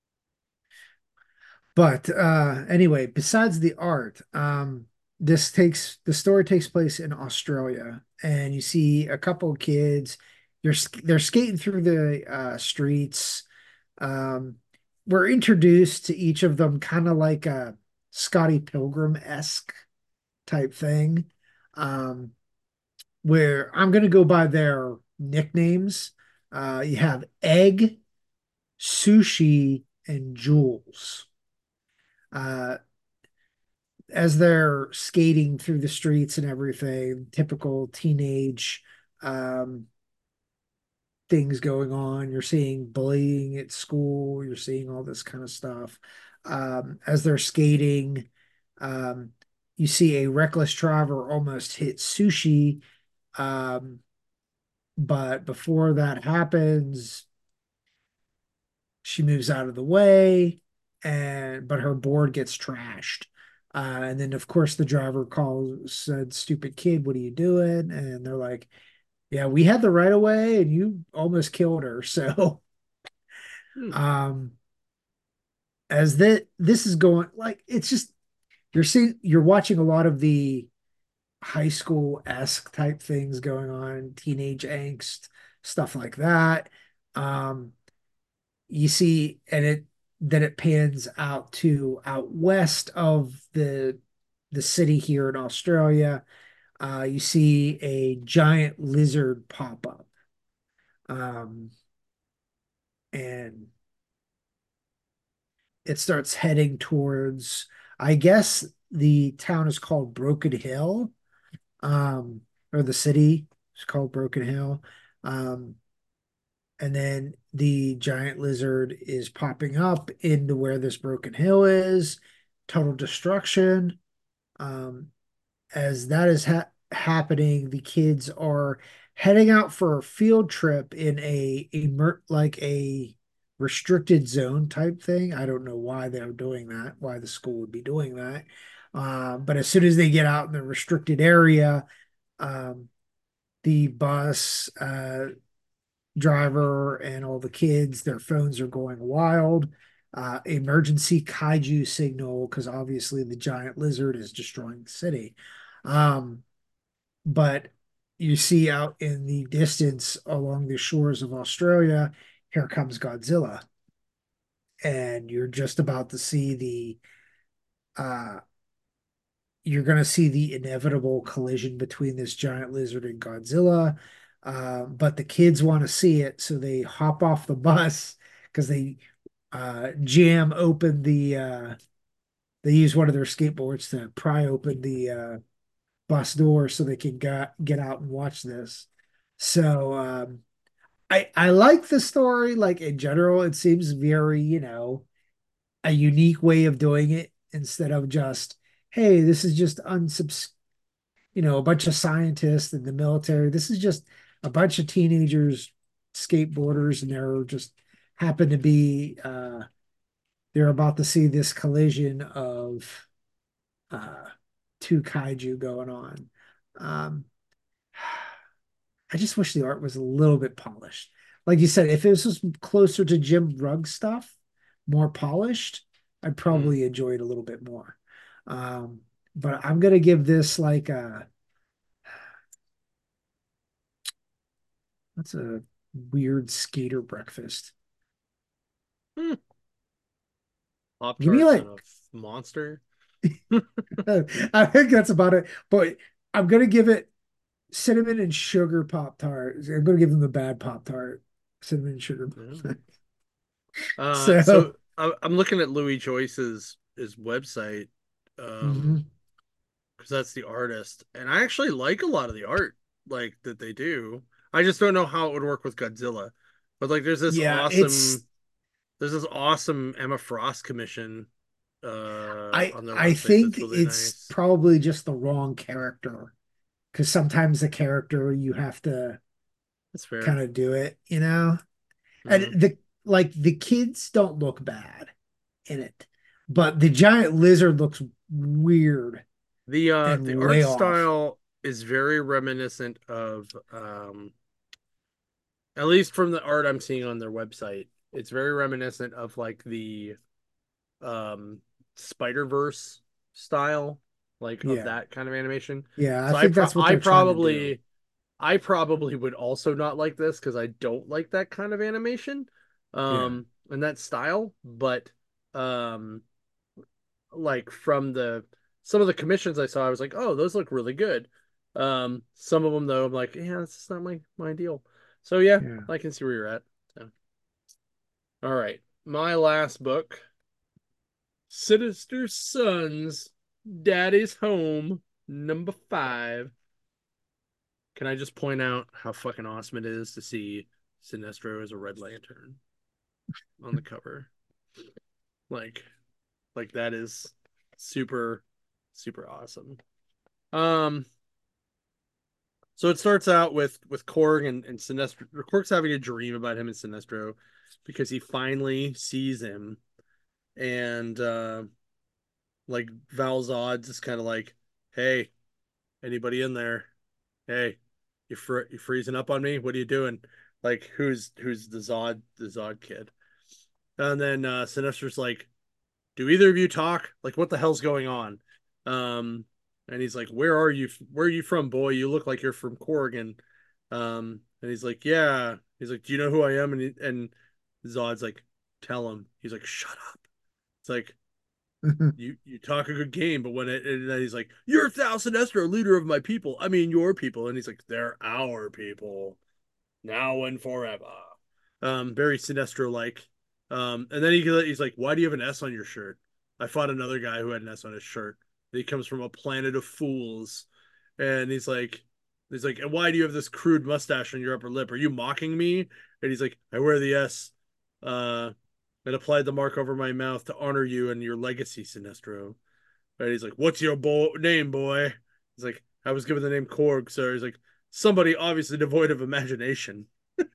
But uh anyway, besides the art, um this takes the story takes place in Australia and you see a couple of kids you're they're skating through the uh streets. Um we're introduced to each of them kind of like a Scotty Pilgrim-esque type thing. Um where I'm going to go by their nicknames. Uh you have Egg, Sushi, and Jules. Uh, as they're skating through the streets and everything, typical teenage um, things going on. You're seeing bullying at school, you're seeing all this kind of stuff. Um, as they're skating, um, you see a reckless driver almost hit Sushi. Um, but before that happens, she moves out of the way, and but her board gets trashed. Uh, and then of course the driver calls, said, "Stupid kid, what are you doing?" And they're like, "Yeah, we had the right of way, and you almost killed her." So, Hmm. um, as that this is going, like it's just you're seeing you're watching a lot of the high school-esque type things going on, teenage angst, stuff like that. Um, you see, and it then it pans out to out west of the the city here in Australia. Uh, you see a giant lizard pop up, um, and it starts heading towards. I guess the town is called Broken Hill, um, or the city is called Broken Hill. Um, and then the giant lizard is popping up into where this broken hill is. Total destruction. Um, as that is ha happening, the kids are heading out for a field trip in a, a like a restricted zone type thing. I don't know why they're doing that, why the school would be doing that. Uh, but as soon as they get out in the restricted area, um, the bus, uh, driver and all the kids, their phones are going wild. Uh, emergency kaiju signal because obviously the giant lizard is destroying the city. Um, but you see out in the distance along the shores of Australia, here comes Godzilla, and you're just about to see the uh you're going to see the inevitable collision between this giant lizard and Godzilla. Uh, but the kids want to see it, so they hop off the bus because they uh, jam open the. Uh, they use one of their skateboards to pry open the uh, bus door so they can get get out and watch this. So um, I I like the story. Like in general, it seems very, you know, a unique way of doing it instead of just, hey, this is just unsubs you know, a bunch of scientists in the military. This is just a bunch of teenagers, skateboarders, and they're just happen to be uh they're about to see this collision of uh two kaiju going on. Um I just wish the art was a little bit polished. Like you said, if it was just closer to Jim Rugg stuff, more polished, I'd Mm. probably enjoy it a little bit more. Um, but I'm gonna give this like a that's a weird skater breakfast. Hmm. Pop Give me Tarts and like a monster. I think that's about it. But I'm gonna give it cinnamon and sugar Pop Tart. I'm gonna give them the bad Pop Tart. Cinnamon and sugar. Yeah. Uh, so So I, I'm looking at Louis Joyce's his website, um, mhm. because that's the artist, and I actually like a lot of the art like that they do. I just don't know how it would work with Godzilla. But like, there's this Yeah, it's awesome, there's this awesome Emma Frost commission uh I on their I website think that's really it's nice. probably just the wrong character because sometimes the character you have to That's fair. kind of do it, you know? And Mm. the like the kids don't look bad in it, but the giant lizard looks weird The uh and the art way off. style is very reminiscent of um at least from the art I'm seeing on their website. It's very reminiscent of like the um Spider-Verse style, like of Yeah. that kind of animation. Yeah, I So I think pro that's what I they're trying to do. probably I probably would also not like this because I don't like that kind of animation, Yeah. um, and that style. But um, like from the some of the commissions I saw, I was like, oh, those look really good. Um, some of them though, I'm like, yeah, this is not my my deal. So yeah, Yeah. I can see where you're at. So, all right, my last book, Sinister Sons, Daddy's Home, number five. Can I just point out how fucking awesome it is to see Sinestro as a Red Lantern on the cover? Like, like that is super, super awesome. Um, so it starts out with with Korg and, and Sinestro. Korg's having a dream about him and Sinestro because he finally sees him, and uh, like Val Zod's is kind of like, "Hey, anybody in there? Hey, you fr- you freezing up on me? What are you doing?" Like, who's who's the Zod the Zod kid? And then uh, Sinister's like, "Do either of you talk? Like, what the hell's going on?" Um, and he's like, "Where are you? Where are you from, boy? You look like you're from Corrigan." Um, and he's like, "Yeah." He's like, "Do you know who I am?" And he, and Zod's like, "Tell him." He's like, "Shut up." It's like, you you talk a good game, but when it and then he's like, "You're Thal Sinestro, leader of my people. I mean, your people." And he's like, "They're our people, now and forever." Um, very Sinestro like. Um, and then he he's like, "Why do you have an S on your shirt?" I fought another guy who had an S on his shirt. He comes from a planet of fools, and he's like, he's like, "And why do you have this crude mustache on your upper lip? Are you mocking me?" And he's like, "I wear the S, uh, and applied the mark over my mouth to honor you and your legacy, Sinestro." And he's like, "What's your bo- name, boy?" He's like, "I was given the name Korg, sir." He's like, "Somebody obviously devoid of imagination."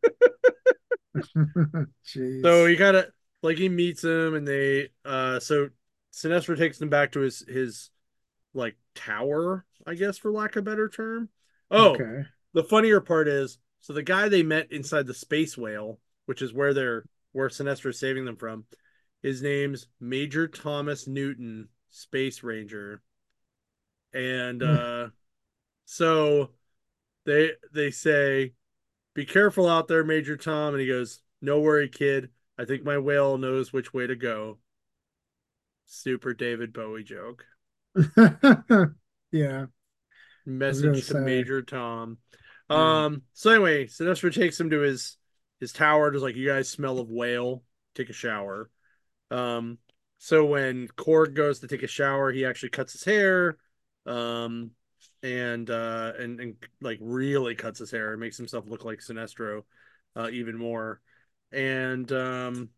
So Jeez. he kind of like he meets him, and they uh so Sinestro takes him back to his his like tower, I guess, for lack of a better term. Oh, Okay. the funnier part is, so the guy they met inside the space whale, which is where they're where Sinestro is saving them from, his name's Major Thomas Newton, Space Ranger. And uh so they they say, "Be careful out there, Major Tom." And he goes, "No worry, kid. I think my whale knows which way to go." Super David Bowie joke. Yeah, I was gonna Message to say, Major Tom. yeah. Um, so anyway, Sinestro takes him to his his tower. Just like, "You guys smell of whale. Take a shower." Um, so when Korg goes to take a shower, he actually cuts his hair, um, and uh, and and like really cuts his hair and makes himself look like Sinestro, uh, even more. And um,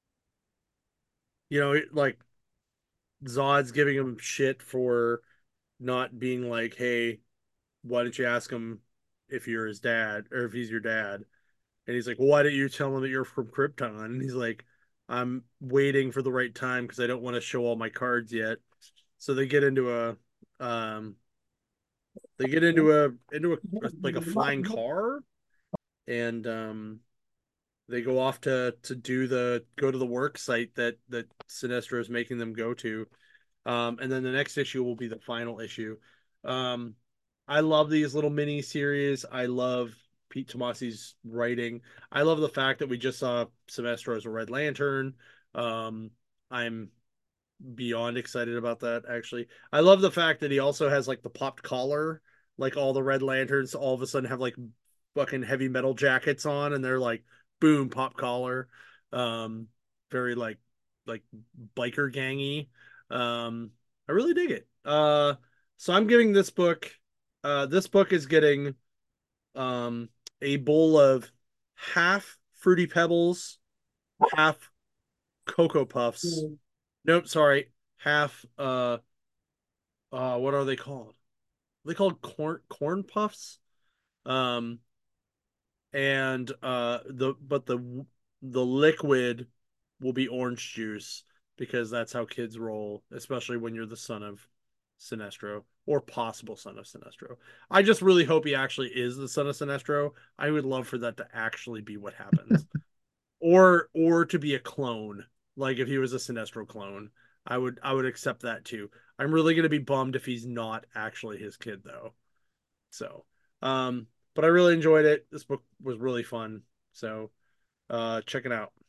you know, like Zod's giving him shit for not being like, "Hey, why didn't you ask him if you're his dad or if he's your dad?" And he's like, "Well, why didn't you tell him that you're from Krypton?" And he's like, "I'm waiting for the right time because I don't want to show all my cards yet." So they get into a um they get into a into a, a like a flying car, and um they go off to to do the go to the work site that that Sinestro is making them go to. Um, and then the next issue will be the final issue. Um, I love these little mini series. I love Pete Tomasi's writing. I love the fact that we just saw Sinestro as a Red Lantern. Um, I'm beyond excited about that, actually. I love the fact that he also has like the popped collar, like all the Red Lanterns all of a sudden have like fucking heavy metal jackets on, and they're like boom, pop collar. Um, very like like biker gangy. Um, I really dig it. Uh, so I'm giving this book uh this book is getting um a bowl of half Fruity Pebbles, half Cocoa Puffs. Nope, sorry. Half uh uh what are they called? Are they called corn corn puffs? Um and uh the but the the liquid will be orange juice because that's how kids roll, especially when you're the son of Sinestro or possible son of Sinestro. I just really hope he actually is the son of Sinestro. I would love for that to actually be what happens. Or or to be a clone. Like if he was a Sinestro clone, I would I would accept that too. I'm really gonna be bummed if he's not actually his kid though. So, um, but I really enjoyed it. This book was really fun. So, uh, check it out.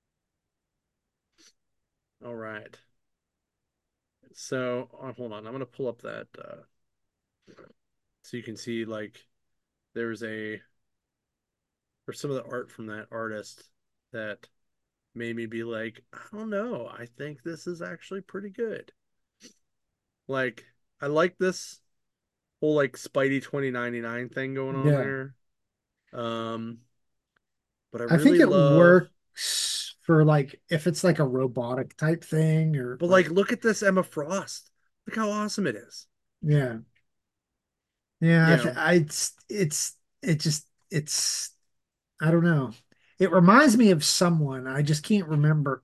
All right. So, uh, hold on. I'm gonna pull up that uh, so you can see like there's a or some of the art from that artist that made me be like, I don't know. I think this is actually pretty good. Like, I like this whole like Spidey twenty ninety-nine thing going on Yeah. there. Um, but I I think really it love, works for like if it's like a robotic type thing or but like, like, look at this Emma Frost. Look how awesome it is. yeah. Yeah, You I th know, I it's it's it just it's I don't know. It reminds me of someone. I just can't remember.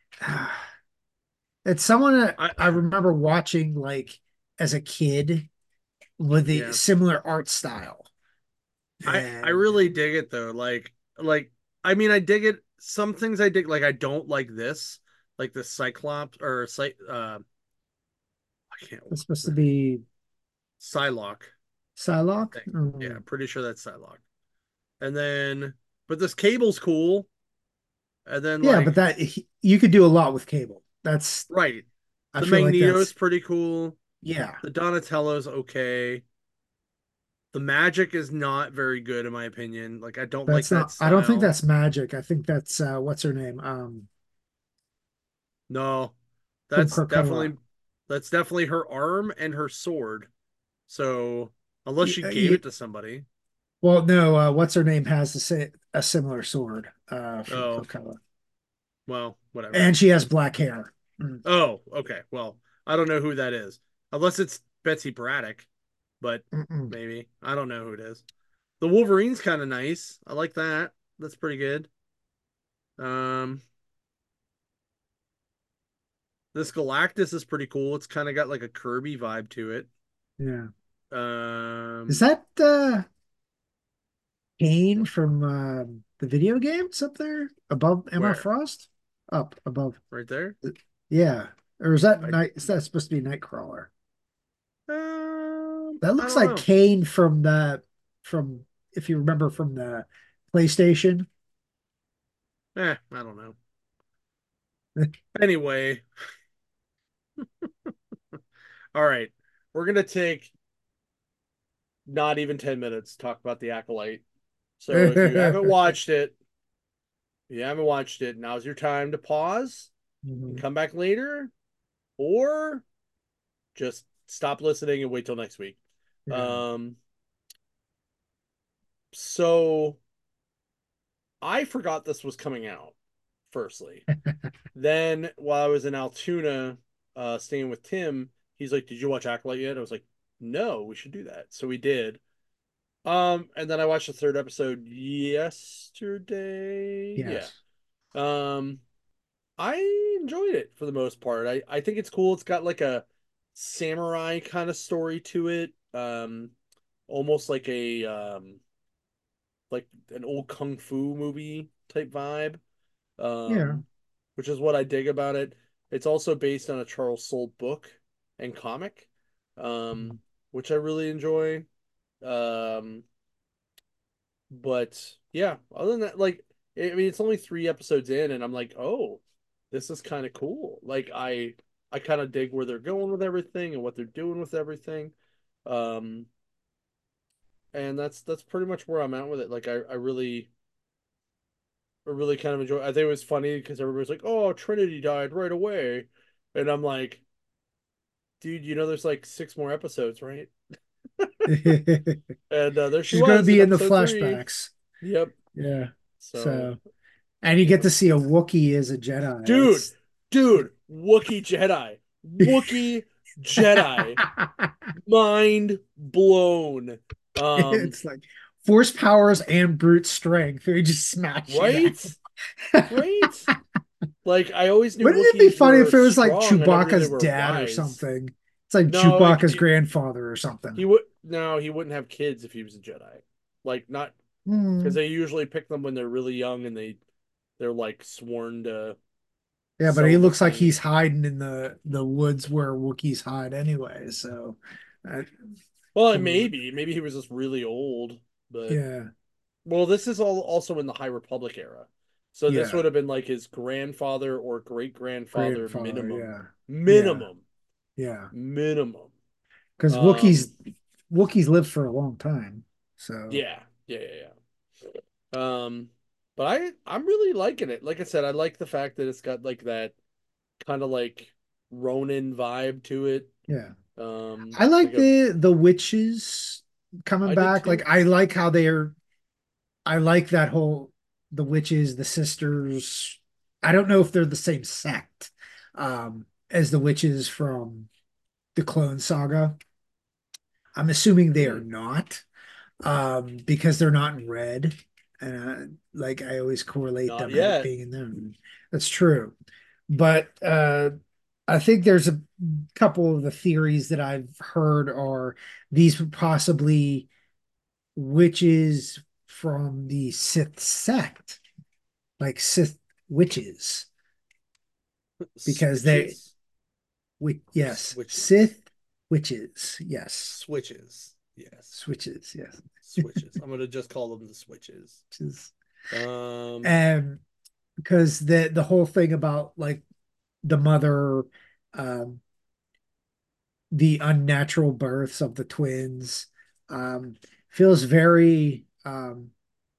It's someone that I, I remember watching like as a kid with the yeah, similar art style. I, I And really dig it though. Like, like, I mean, I dig it. Some things I dig, like, I don't like this, like the Cyclops or Cy, uh, I can't, it's supposed to be Psylocke Psylocke. thing. Yeah, Mm. I'm pretty sure that's Psylocke. And then, but this cable's cool. And then, Yeah, but like, that you could do a lot with Cable. That's right. I The feel like Magneto's that's pretty cool. yeah. The Donatello's okay. The magic is not very good in my opinion. Like I don't like That's that not I don't think style. that's magic. I think that's uh what's her name? Um No. from That's Krakoa. definitely that's definitely her arm and her sword. So unless Yeah, she gave yeah, it to somebody. well, no, uh, what's her name has the sa a similar sword uh from Oh, Krakoa. well, whatever. And she has black hair. Mm, Oh, okay. Well, I don't know who that is. Unless it's Betsy Braddock, but mm-mm. maybe. I don't know who it is. The Wolverine's kind of nice. I like that. That's pretty good. Um This Galactus is pretty cool. It's kind of got like a Kirby vibe to it. Yeah. Is Um, that uh Kane from uh, the video games up there above Emma where? Frost? Up above. Right there? Yeah. Or is that I night? Is that supposed to be Nightcrawler? That I looks don't like know. Kane from the from if you remember from the PlayStation. Eh, I don't know. Anyway, all right. We're gonna take not even ten minutes to talk about the Acolyte. So if you haven't watched it, if you haven't watched it, now's your time to pause and Mhm. come back later, or just stop listening and wait till next week. Yeah. Um, so I forgot this was coming out, firstly. Then while I was in Altoona, uh, staying with Tim, he's like, "Did you watch Acolyte yet?" I was like, "No, we should do that." So we did. Um, and then I watched the third episode yesterday. Yeah. Yes. Um, I enjoyed it for the most part. I I think it's cool. It's got like a samurai kind of story to it. Um, almost like a um like an old kung fu movie type vibe. Yeah. Um, which is what I dig about it. It's also based on a Charles Soule book and comic, um, which I really enjoy. Um, but yeah, other than that, like, I mean, it's only three episodes in, and I'm like, oh, this is kind of cool. Like, I I kind of dig where they're going with everything and what they're doing with everything. Um, and that's that's pretty much where I'm at with it. Like, I I really I really kind of enjoy. I think it was funny because everybody's like, "Oh, Trinity died right away," and I'm like, "Dude, you know, there's like six more episodes, right?" And uh, there she She's going to was in be in the episode three. flashbacks. Yep. Yeah. So, So, and you get yep. to see a Wookiee as a Jedi. Dude, That's dude, Wookiee Jedi, Wookiee Jedi, mind blown. Um, it's like force powers and brute strength. They just smash you down. right, right. Like I always knew Wouldn't it be Wookiees funny were if it was like strong. I never knew they Chewbacca's were dad or wise. something? It's like No, like Chewbacca's he, grandfather or something. he would no, he wouldn't have kids if he was a Jedi. Like not because Hmm. they usually pick them when they're really young and they they're like sworn to Yeah, but he looks like celibacy. he's hiding in the the woods where Wookiees hide anyway. So, uh, Well, from maybe maybe he was just really old, but yeah, well, this is all also in the High Republic era. So this yeah, would have been like his grandfather or great grandfather grandfather. minimum. Yeah, yeah, Minimum. yeah. Minimum. Because Wookiees Um Wookiees live for a long time. So yeah. Yeah, yeah, yeah. Um but I I'm really liking it. Like I said, I like the fact that it's got like that kind of like Ronin vibe to it. yeah, Um I like like a the the witches coming I did back. Like too. I like how they're. I like that whole the witches, the sisters. I don't know if they're the same sect um, as the witches from the Clone Saga. I'm assuming they are Hmm, not um, because they're not in red. And uh, like I always correlate not them as yet. being in them. That's true. But uh, I think there's a couple of the theories that I've heard are these would possibly witches from the Sith sect, like Sith witches, because they, Switches we, or yes, switches? Sith witches, yes, Switches. Yes. switches, yes, Switches. I'm gonna just call them the switches. witches. Um, And because the the whole thing about like the mother, um, the unnatural births of the twins, um, feels very um,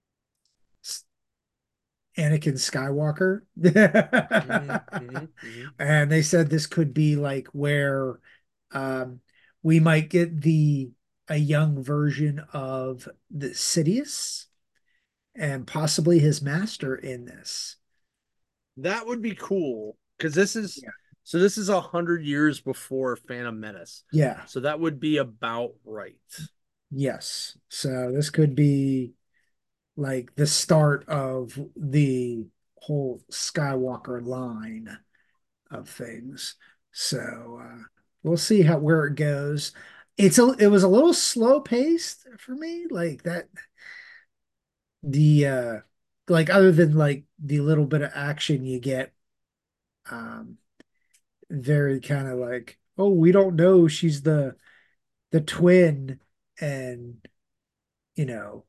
Anakin Skywalker. mhm, mhm, mhm. And they said this could be like where um, we might get the a young version of the Sidious and possibly his master in this. That would be cool because this is Yeah. so this is a hundred years before Phantom Menace, Yeah. so that would be about right. Yes. So this could be like the start of the whole Skywalker line of things. So uh, we'll see how where it goes. It's a it was a little slow paced for me, like that the uh like other than like the little bit of action you get, um very kind of like, oh, we don't know she's the the twin and you know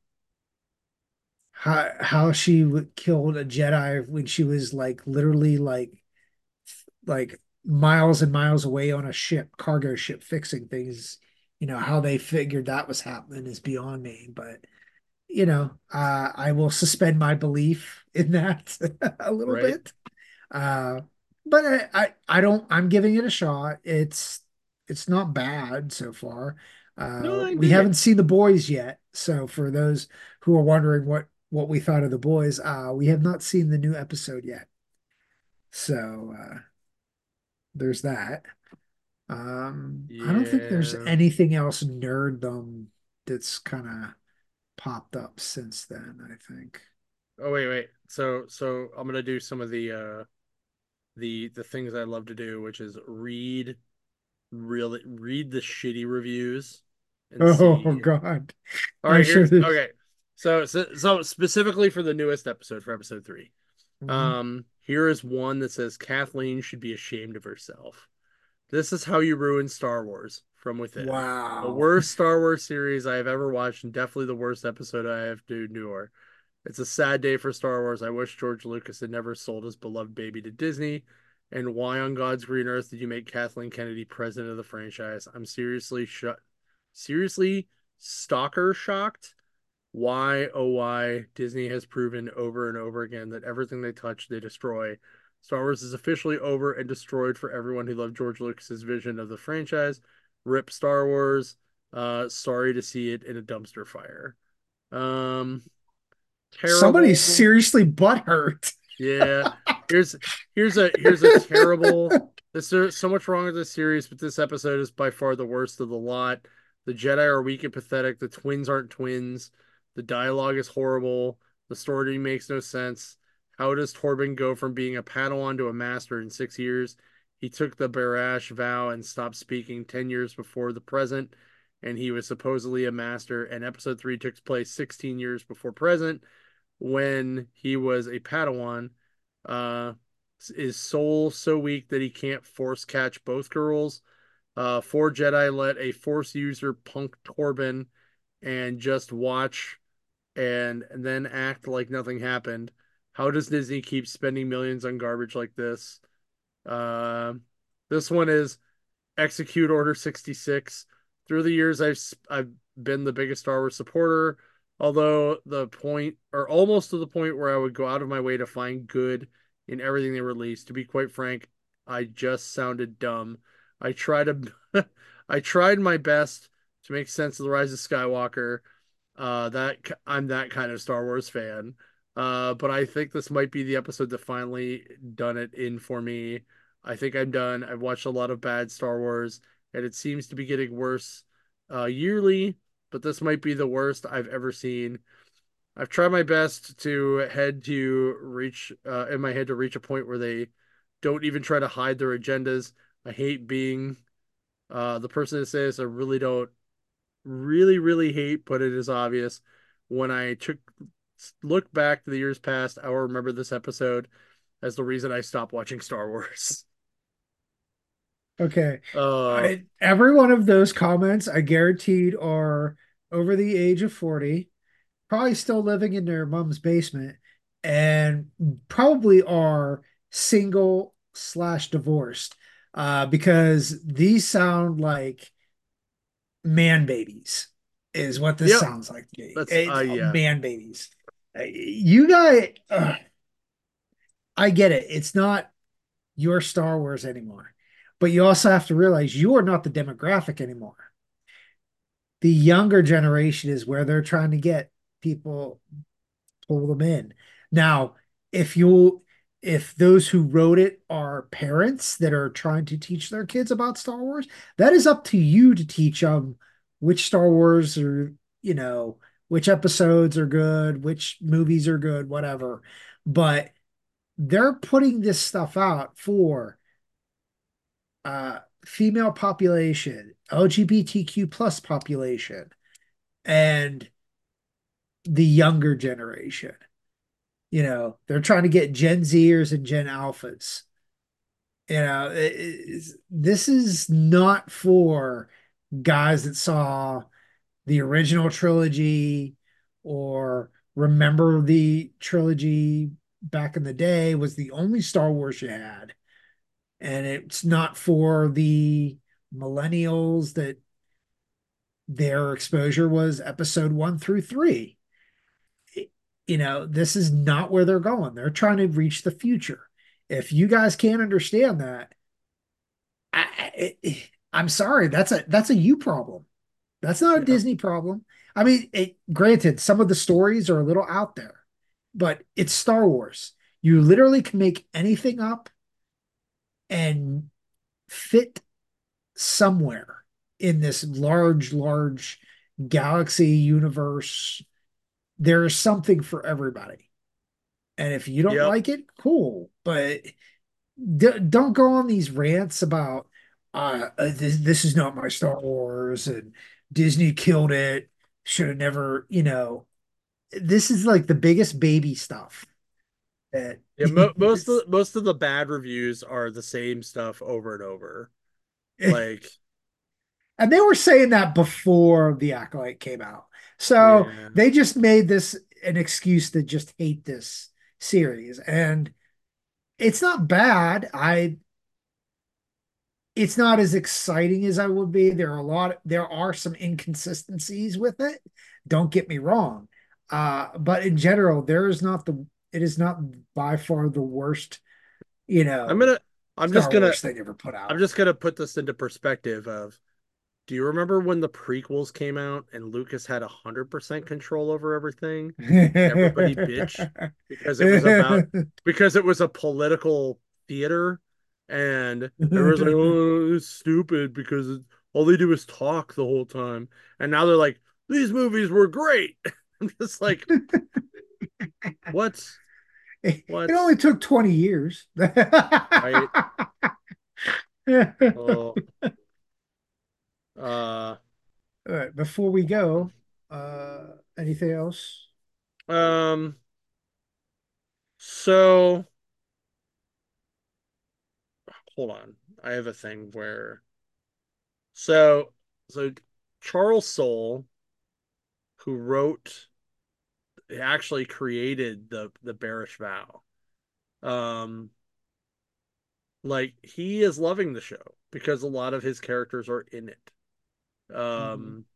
how how she killed a Jedi when she was like literally like like miles and miles away on a ship, cargo ship, fixing things. You know, how they figured that was happening is beyond me. But, you know, uh, I will suspend my belief in that a little right? bit. Uh, but I, I, I don't, I'm giving it a shot. It's, it's not bad so far. No, Uh, I we dig it. haven't seen the boys yet. So for those who are wondering what, what we thought of the boys, uh, we have not seen the new episode yet. So, uh, there's that. Um, I don't think there's Yeah. anything else nerddom that's kind of popped up since then, I think. Oh wait, wait. So so I'm gonna do some of the uh the the things I love to do, which is read really read the shitty reviews and Oh see. God. All I'm right, sure here's there's okay. So so, so specifically for the newest episode for episode three. Mhm. Um, here is one that says Kathleen should be ashamed of herself. This is how you ruin Star Wars from within. The Wow. worst Star Wars series I have ever watched, and definitely the worst episode I have to endure. It's a sad day for Star Wars. I wish George Lucas had never sold his beloved baby to Disney. And why on God's green earth did you make Kathleen Kennedy president of the franchise? I'm seriously shut, seriously stalker shocked. Why, oh, why Disney has proven over and over again that everything they touch, they destroy. Star Wars is officially over and destroyed for everyone who loved George Lucas's vision of the franchise. Rip Star Wars. Uh, sorry to see it in a dumpster fire. Um, Somebody's terrible. seriously butthurt. Yeah. Here's here's a here's a terrible. There's so much wrong with this series, but this episode is by far the worst of the lot. The Jedi are weak and pathetic. The twins aren't twins. The dialogue is horrible. The story makes no sense. How does Torben go from being a Padawan to a master in six years? He took the Barash vow and stopped speaking ten years before the present, and he was supposedly a master. And episode three took place sixteen years before present when he was a Padawan. Uh, is Soul so weak that he can't force catch both girls? Uh, four Jedi let a Force user punk Torben and just watch and, and then act like nothing happened. How does Disney keep spending millions on garbage like this? Uh, this one is Execute Order sixty-six. Through the years, I've I've been the biggest Star Wars supporter, although the point, or almost to the point where I would go out of my way to find good in everything they released. To be quite frank, I just sounded dumb. I tried to, I tried my best to make sense of the Rise of Skywalker. Uh, that I'm that kind of Star Wars fan. Uh, but I think this might be the episode that finally done it in for me. I think I'm done. I've watched a lot of bad Star Wars, and it seems to be getting worse uh, yearly, but this might be the worst I've ever seen. I've tried my best to head to reach uh, in my head to reach a point where they don't even try to hide their agendas. I hate being uh, the person that says I really don't really really hate, but it is obvious. When I took look back to the years past, I will remember this episode as the reason I stopped watching Star Wars. Okay. Uh, I, every one of those comments, I guaranteed, are over the age of forty, probably still living in their mom's basement, and probably are single slash divorced, uh, because these sound like man babies, is what this yep, sounds like to me. that's uh It's yeah. man babies. Uh, You guys, uh, I get it. It's not your Star Wars anymore, but you also have to realize you are not the demographic anymore. The younger generation is where they're trying to get people, pull them in. Now, if you if those who wrote it are parents that are trying to teach their kids about Star Wars, that is up to you to teach them which Star Wars are, you know, which episodes are good, which movies are good, whatever. But they're putting this stuff out for uh female population, L G B T Q plus population, and the younger generation. You know, they're trying to get Gen Zers and Gen Alphas. You know, it- it's- this is not for guys that saw the original trilogy or remember the trilogy back in the day was the only Star Wars you had. And it's not for the millennials that their exposure was episode one through three. You know, this is not where they're going. They're trying to reach the future. If you guys can't understand that, I, I, I'm sorry. That's a that's a you problem. That's not a Yeah. Disney problem. I mean, it, granted, some of the stories are a little out there, but it's Star Wars. You literally can make anything up and fit somewhere in this large, large galaxy universe. There is something for everybody. And if you don't Yep. like it, cool. But d- don't go on these rants about uh, uh, this, this is not my Star Wars and Disney killed it. Should have never, you know, this is like the biggest baby stuff that Yeah, mo most of most of the bad reviews are the same stuff over and over. Like, and they were saying that before the Acolyte came out. So yeah. they just made this an excuse to just hate this series. And it's not bad. I it's not as exciting as I would be. There are a lot, there are some inconsistencies with it. Don't get me wrong. Uh, but in general, there is not the it is not by far the worst, you I'm know, gonna I'm just Star gonna Wars thing ever put I'm out. just gonna put this into perspective of, do you remember when the prequels came out and Lucas had one hundred percent control over everything and everybody bitched because it was about because it was a political theater and everyone's like, "Oh, it's stupid because it, all they do is talk the whole time." And now they're like, "These movies were great." I'm just like, "What? It What?" only took twenty years. Right? Oh, uh All right, before we go, uh, anything else? um so hold on. I have a thing where so so Charles Soule, who wrote actually created the the Bearish Vow. Um like he is loving the show because a lot of his characters are in it. Mhm. Um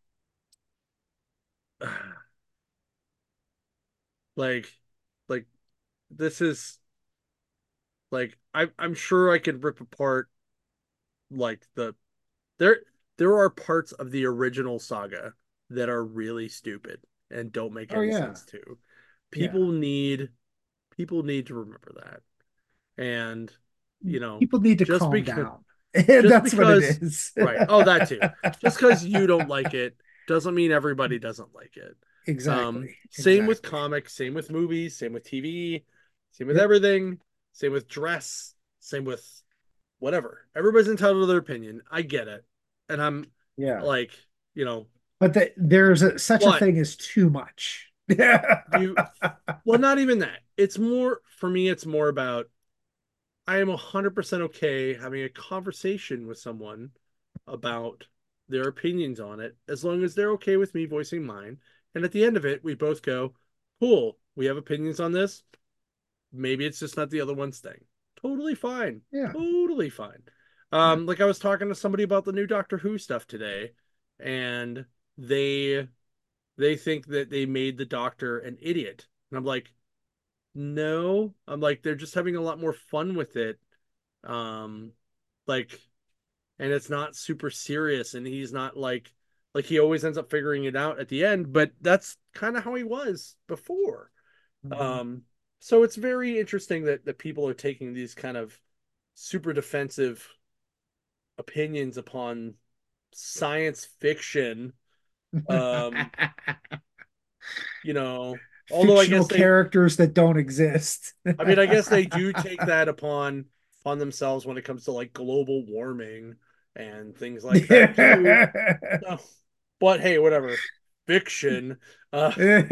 like like this is like I I'm sure I could rip apart like the there there are parts of the original saga that are really stupid and don't make Oh any yeah, sense too. yeah. People need people need to remember that. And you know, People need to just calm because down. just That's what it because is. right. Oh, that too. Just because you don't like it doesn't mean everybody doesn't like it. Um, Exactly, same with exactly. comics, same with movies, same with T V, same with Yep. everything, same with dress, same with whatever. Everybody's entitled to their opinion. I get it. And I'm Yeah. like, you know, But the, there's a, such a but thing as too much. you, well, not even that. It's more, for me, it's more about I am one hundred percent okay having a conversation with someone about their opinions on it, as long as they're okay with me voicing mine. And at the end of it, we both go, cool, we have opinions on this. Maybe it's just not the other one's thing. Totally fine. Yeah. Totally fine. Yeah. Um, like I was talking to somebody about the new Doctor Who stuff today, and they they think that they made the Doctor an idiot. And I'm like, no. I'm like, they're just having a lot more fun with it. Um, like, and it's not super serious, and he's not like like he always ends up figuring it out at the end, but that's kind of how he was before. Mhm. Um, so it's very interesting that that people are taking these kind of super defensive opinions upon science fiction. Um, you know, although I Fictional guess they, characters that don't exist. I mean, I guess they do take that upon upon themselves when it comes to like global warming and things like that too. No, but hey, whatever. Fiction. Uh,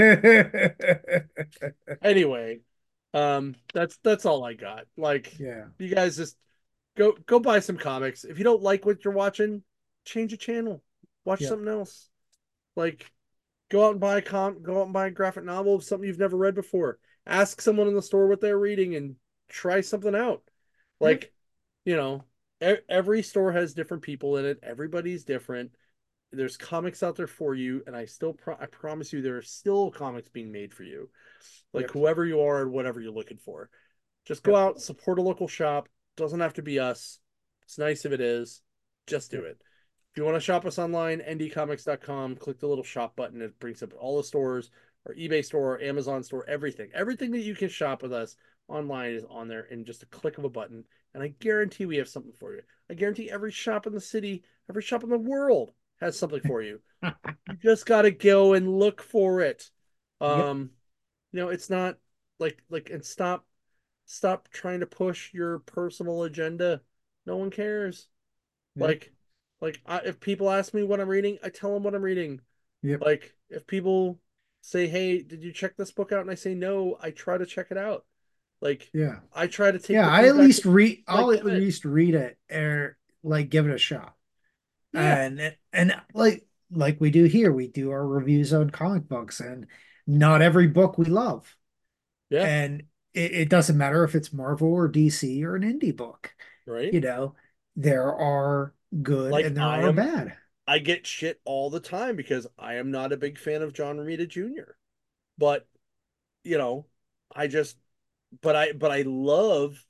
anyway, um, that's that's all I got. Like, Yeah. you guys just go go buy some comics. If you don't like what you're watching, change the channel. Watch Yep. something else. Like, go out and buy a com go out and buy a graphic novel of something you've never read before. Ask someone in the store what they're reading and try something out. Yep. Like, you know, e- every store has different people in it. Everybody's different. There's comics out there for you, and I still pro- I promise you there are still comics being made for you. Like Yep. whoever you are and whatever you're looking for. Just go Yep. out, support a local shop. Doesn't have to be us. It's nice if it is. Just do Yep. it. If you want to shop us online, n d comics dot com, click the little shop button. It brings up all the stores, our eBay store, our Amazon store, everything. Everything that you can shop with us online is on there in just a click of a button. And I guarantee we have something for you. I guarantee every shop in the city, every shop in the world has something for you. You just got to go and look for it. Yep. Um, you know, it's not like like and stop stop trying to push your personal agenda. No one cares. Yep. Like, like I, if people ask me what I'm reading, I tell them what I'm reading. Yep. Like, if people say, "Hey, did you check this book out?" and I say no, I try to check it out. Like, Yeah. I try to take Yeah. the I at feedback least that read. I I'll at get. least read it or like give it a shot. Yeah, And and like like we do here, we do our reviews on comic books, and not every book we love. yeah, And it, it doesn't matter if it's Marvel or D C or an indie book. right. You know, there are good Like and there I are am, bad. I get shit all the time because I am not a big fan of John Romita Junior But you know, I just, but I, but I love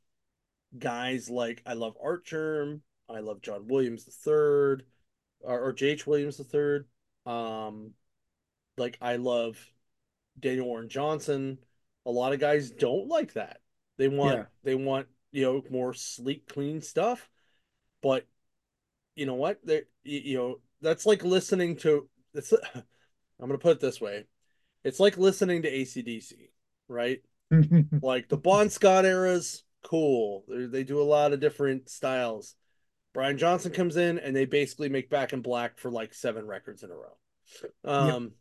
guys like I love Art Germ, I love John Williams the third, or, or J H. Williams the third. Um, like I love Daniel Warren Johnson. A lot of guys don't like that. They want Yeah. they want you know more sleek, clean stuff. But you know what? They you know that's like listening to. It's I'm gonna put it this way. It's like listening to A C D C, right? Like the Bon Scott eras, cool. They, they do a lot of different styles. Brian Johnson comes in and they basically make Back in Black for like seven records in a row. Yep. Um,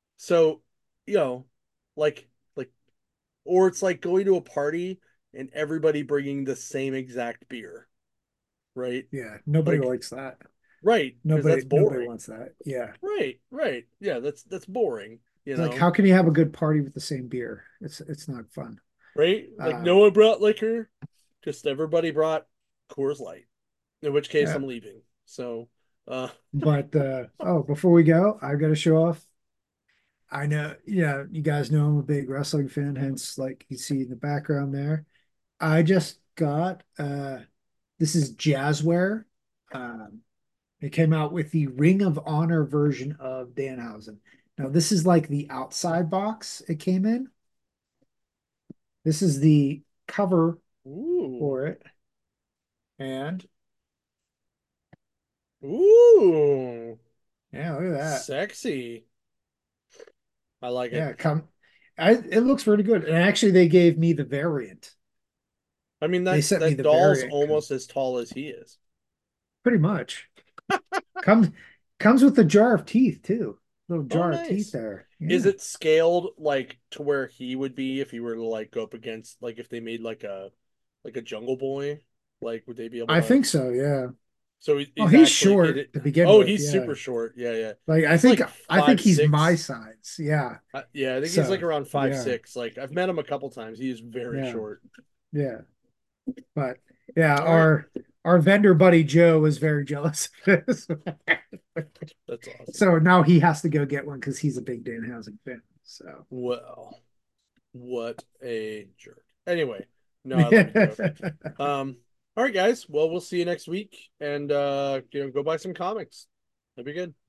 so you know, like like, or it's like going to a party and everybody bringing the same exact beer, right? Yeah. Nobody Like, likes that. right, because Nobody that's nobody boring. wants that. Yeah. Right, right, yeah, that's that's boring. You It's like, know, how can you have a good party with the same beer? It's it's not fun. right? Like Uh, no one brought liquor, just everybody brought Coors Light. In which case, yeah. I'm leaving. So, uh, But uh, oh, before we go, I've got to show off. I know, yeah, you guys know I'm a big wrestling fan, hence like you see in the background there. I just got uh this is Jazzware. Um, it came out with the Ring of Honor version of Danhausen. Now, this is like the outside box it came in. This is the cover ooh, for it. And ooh, yeah, look at that. sexy. I like it. Yeah, come. I, it looks pretty good. And actually, they gave me the variant. I mean They that sent me that the doll's variant because almost as tall as he is. pretty much comes comes with a jar of teeth too. Little Oh, jar of teeth nice. there. Is Yeah, it scaled like to where he would be if he were to like go up against like if they made like a like a Jungle Boy? Like would they be able I to? think so. Yeah. So he, Oh, he's he's actually it, short it. to begin Oh, with. he's Yeah. super short. Yeah, yeah. Like I He's think like I think five he's my six. size. Yeah. Uh, yeah, I think he's like So around five yeah, six. Like I've met him a couple times. He is very yeah, short. yeah. But yeah, All right, our our vendor buddy Joe was very jealous of this. that's awesome. So now he has to go get one because he's a big Danhausen fan. So Well, what a jerk. Anyway, no, I love you, Joe. yeah. Um, all right, guys. Well, we'll see you next week, and uh, you know, go buy some comics. That'd be good.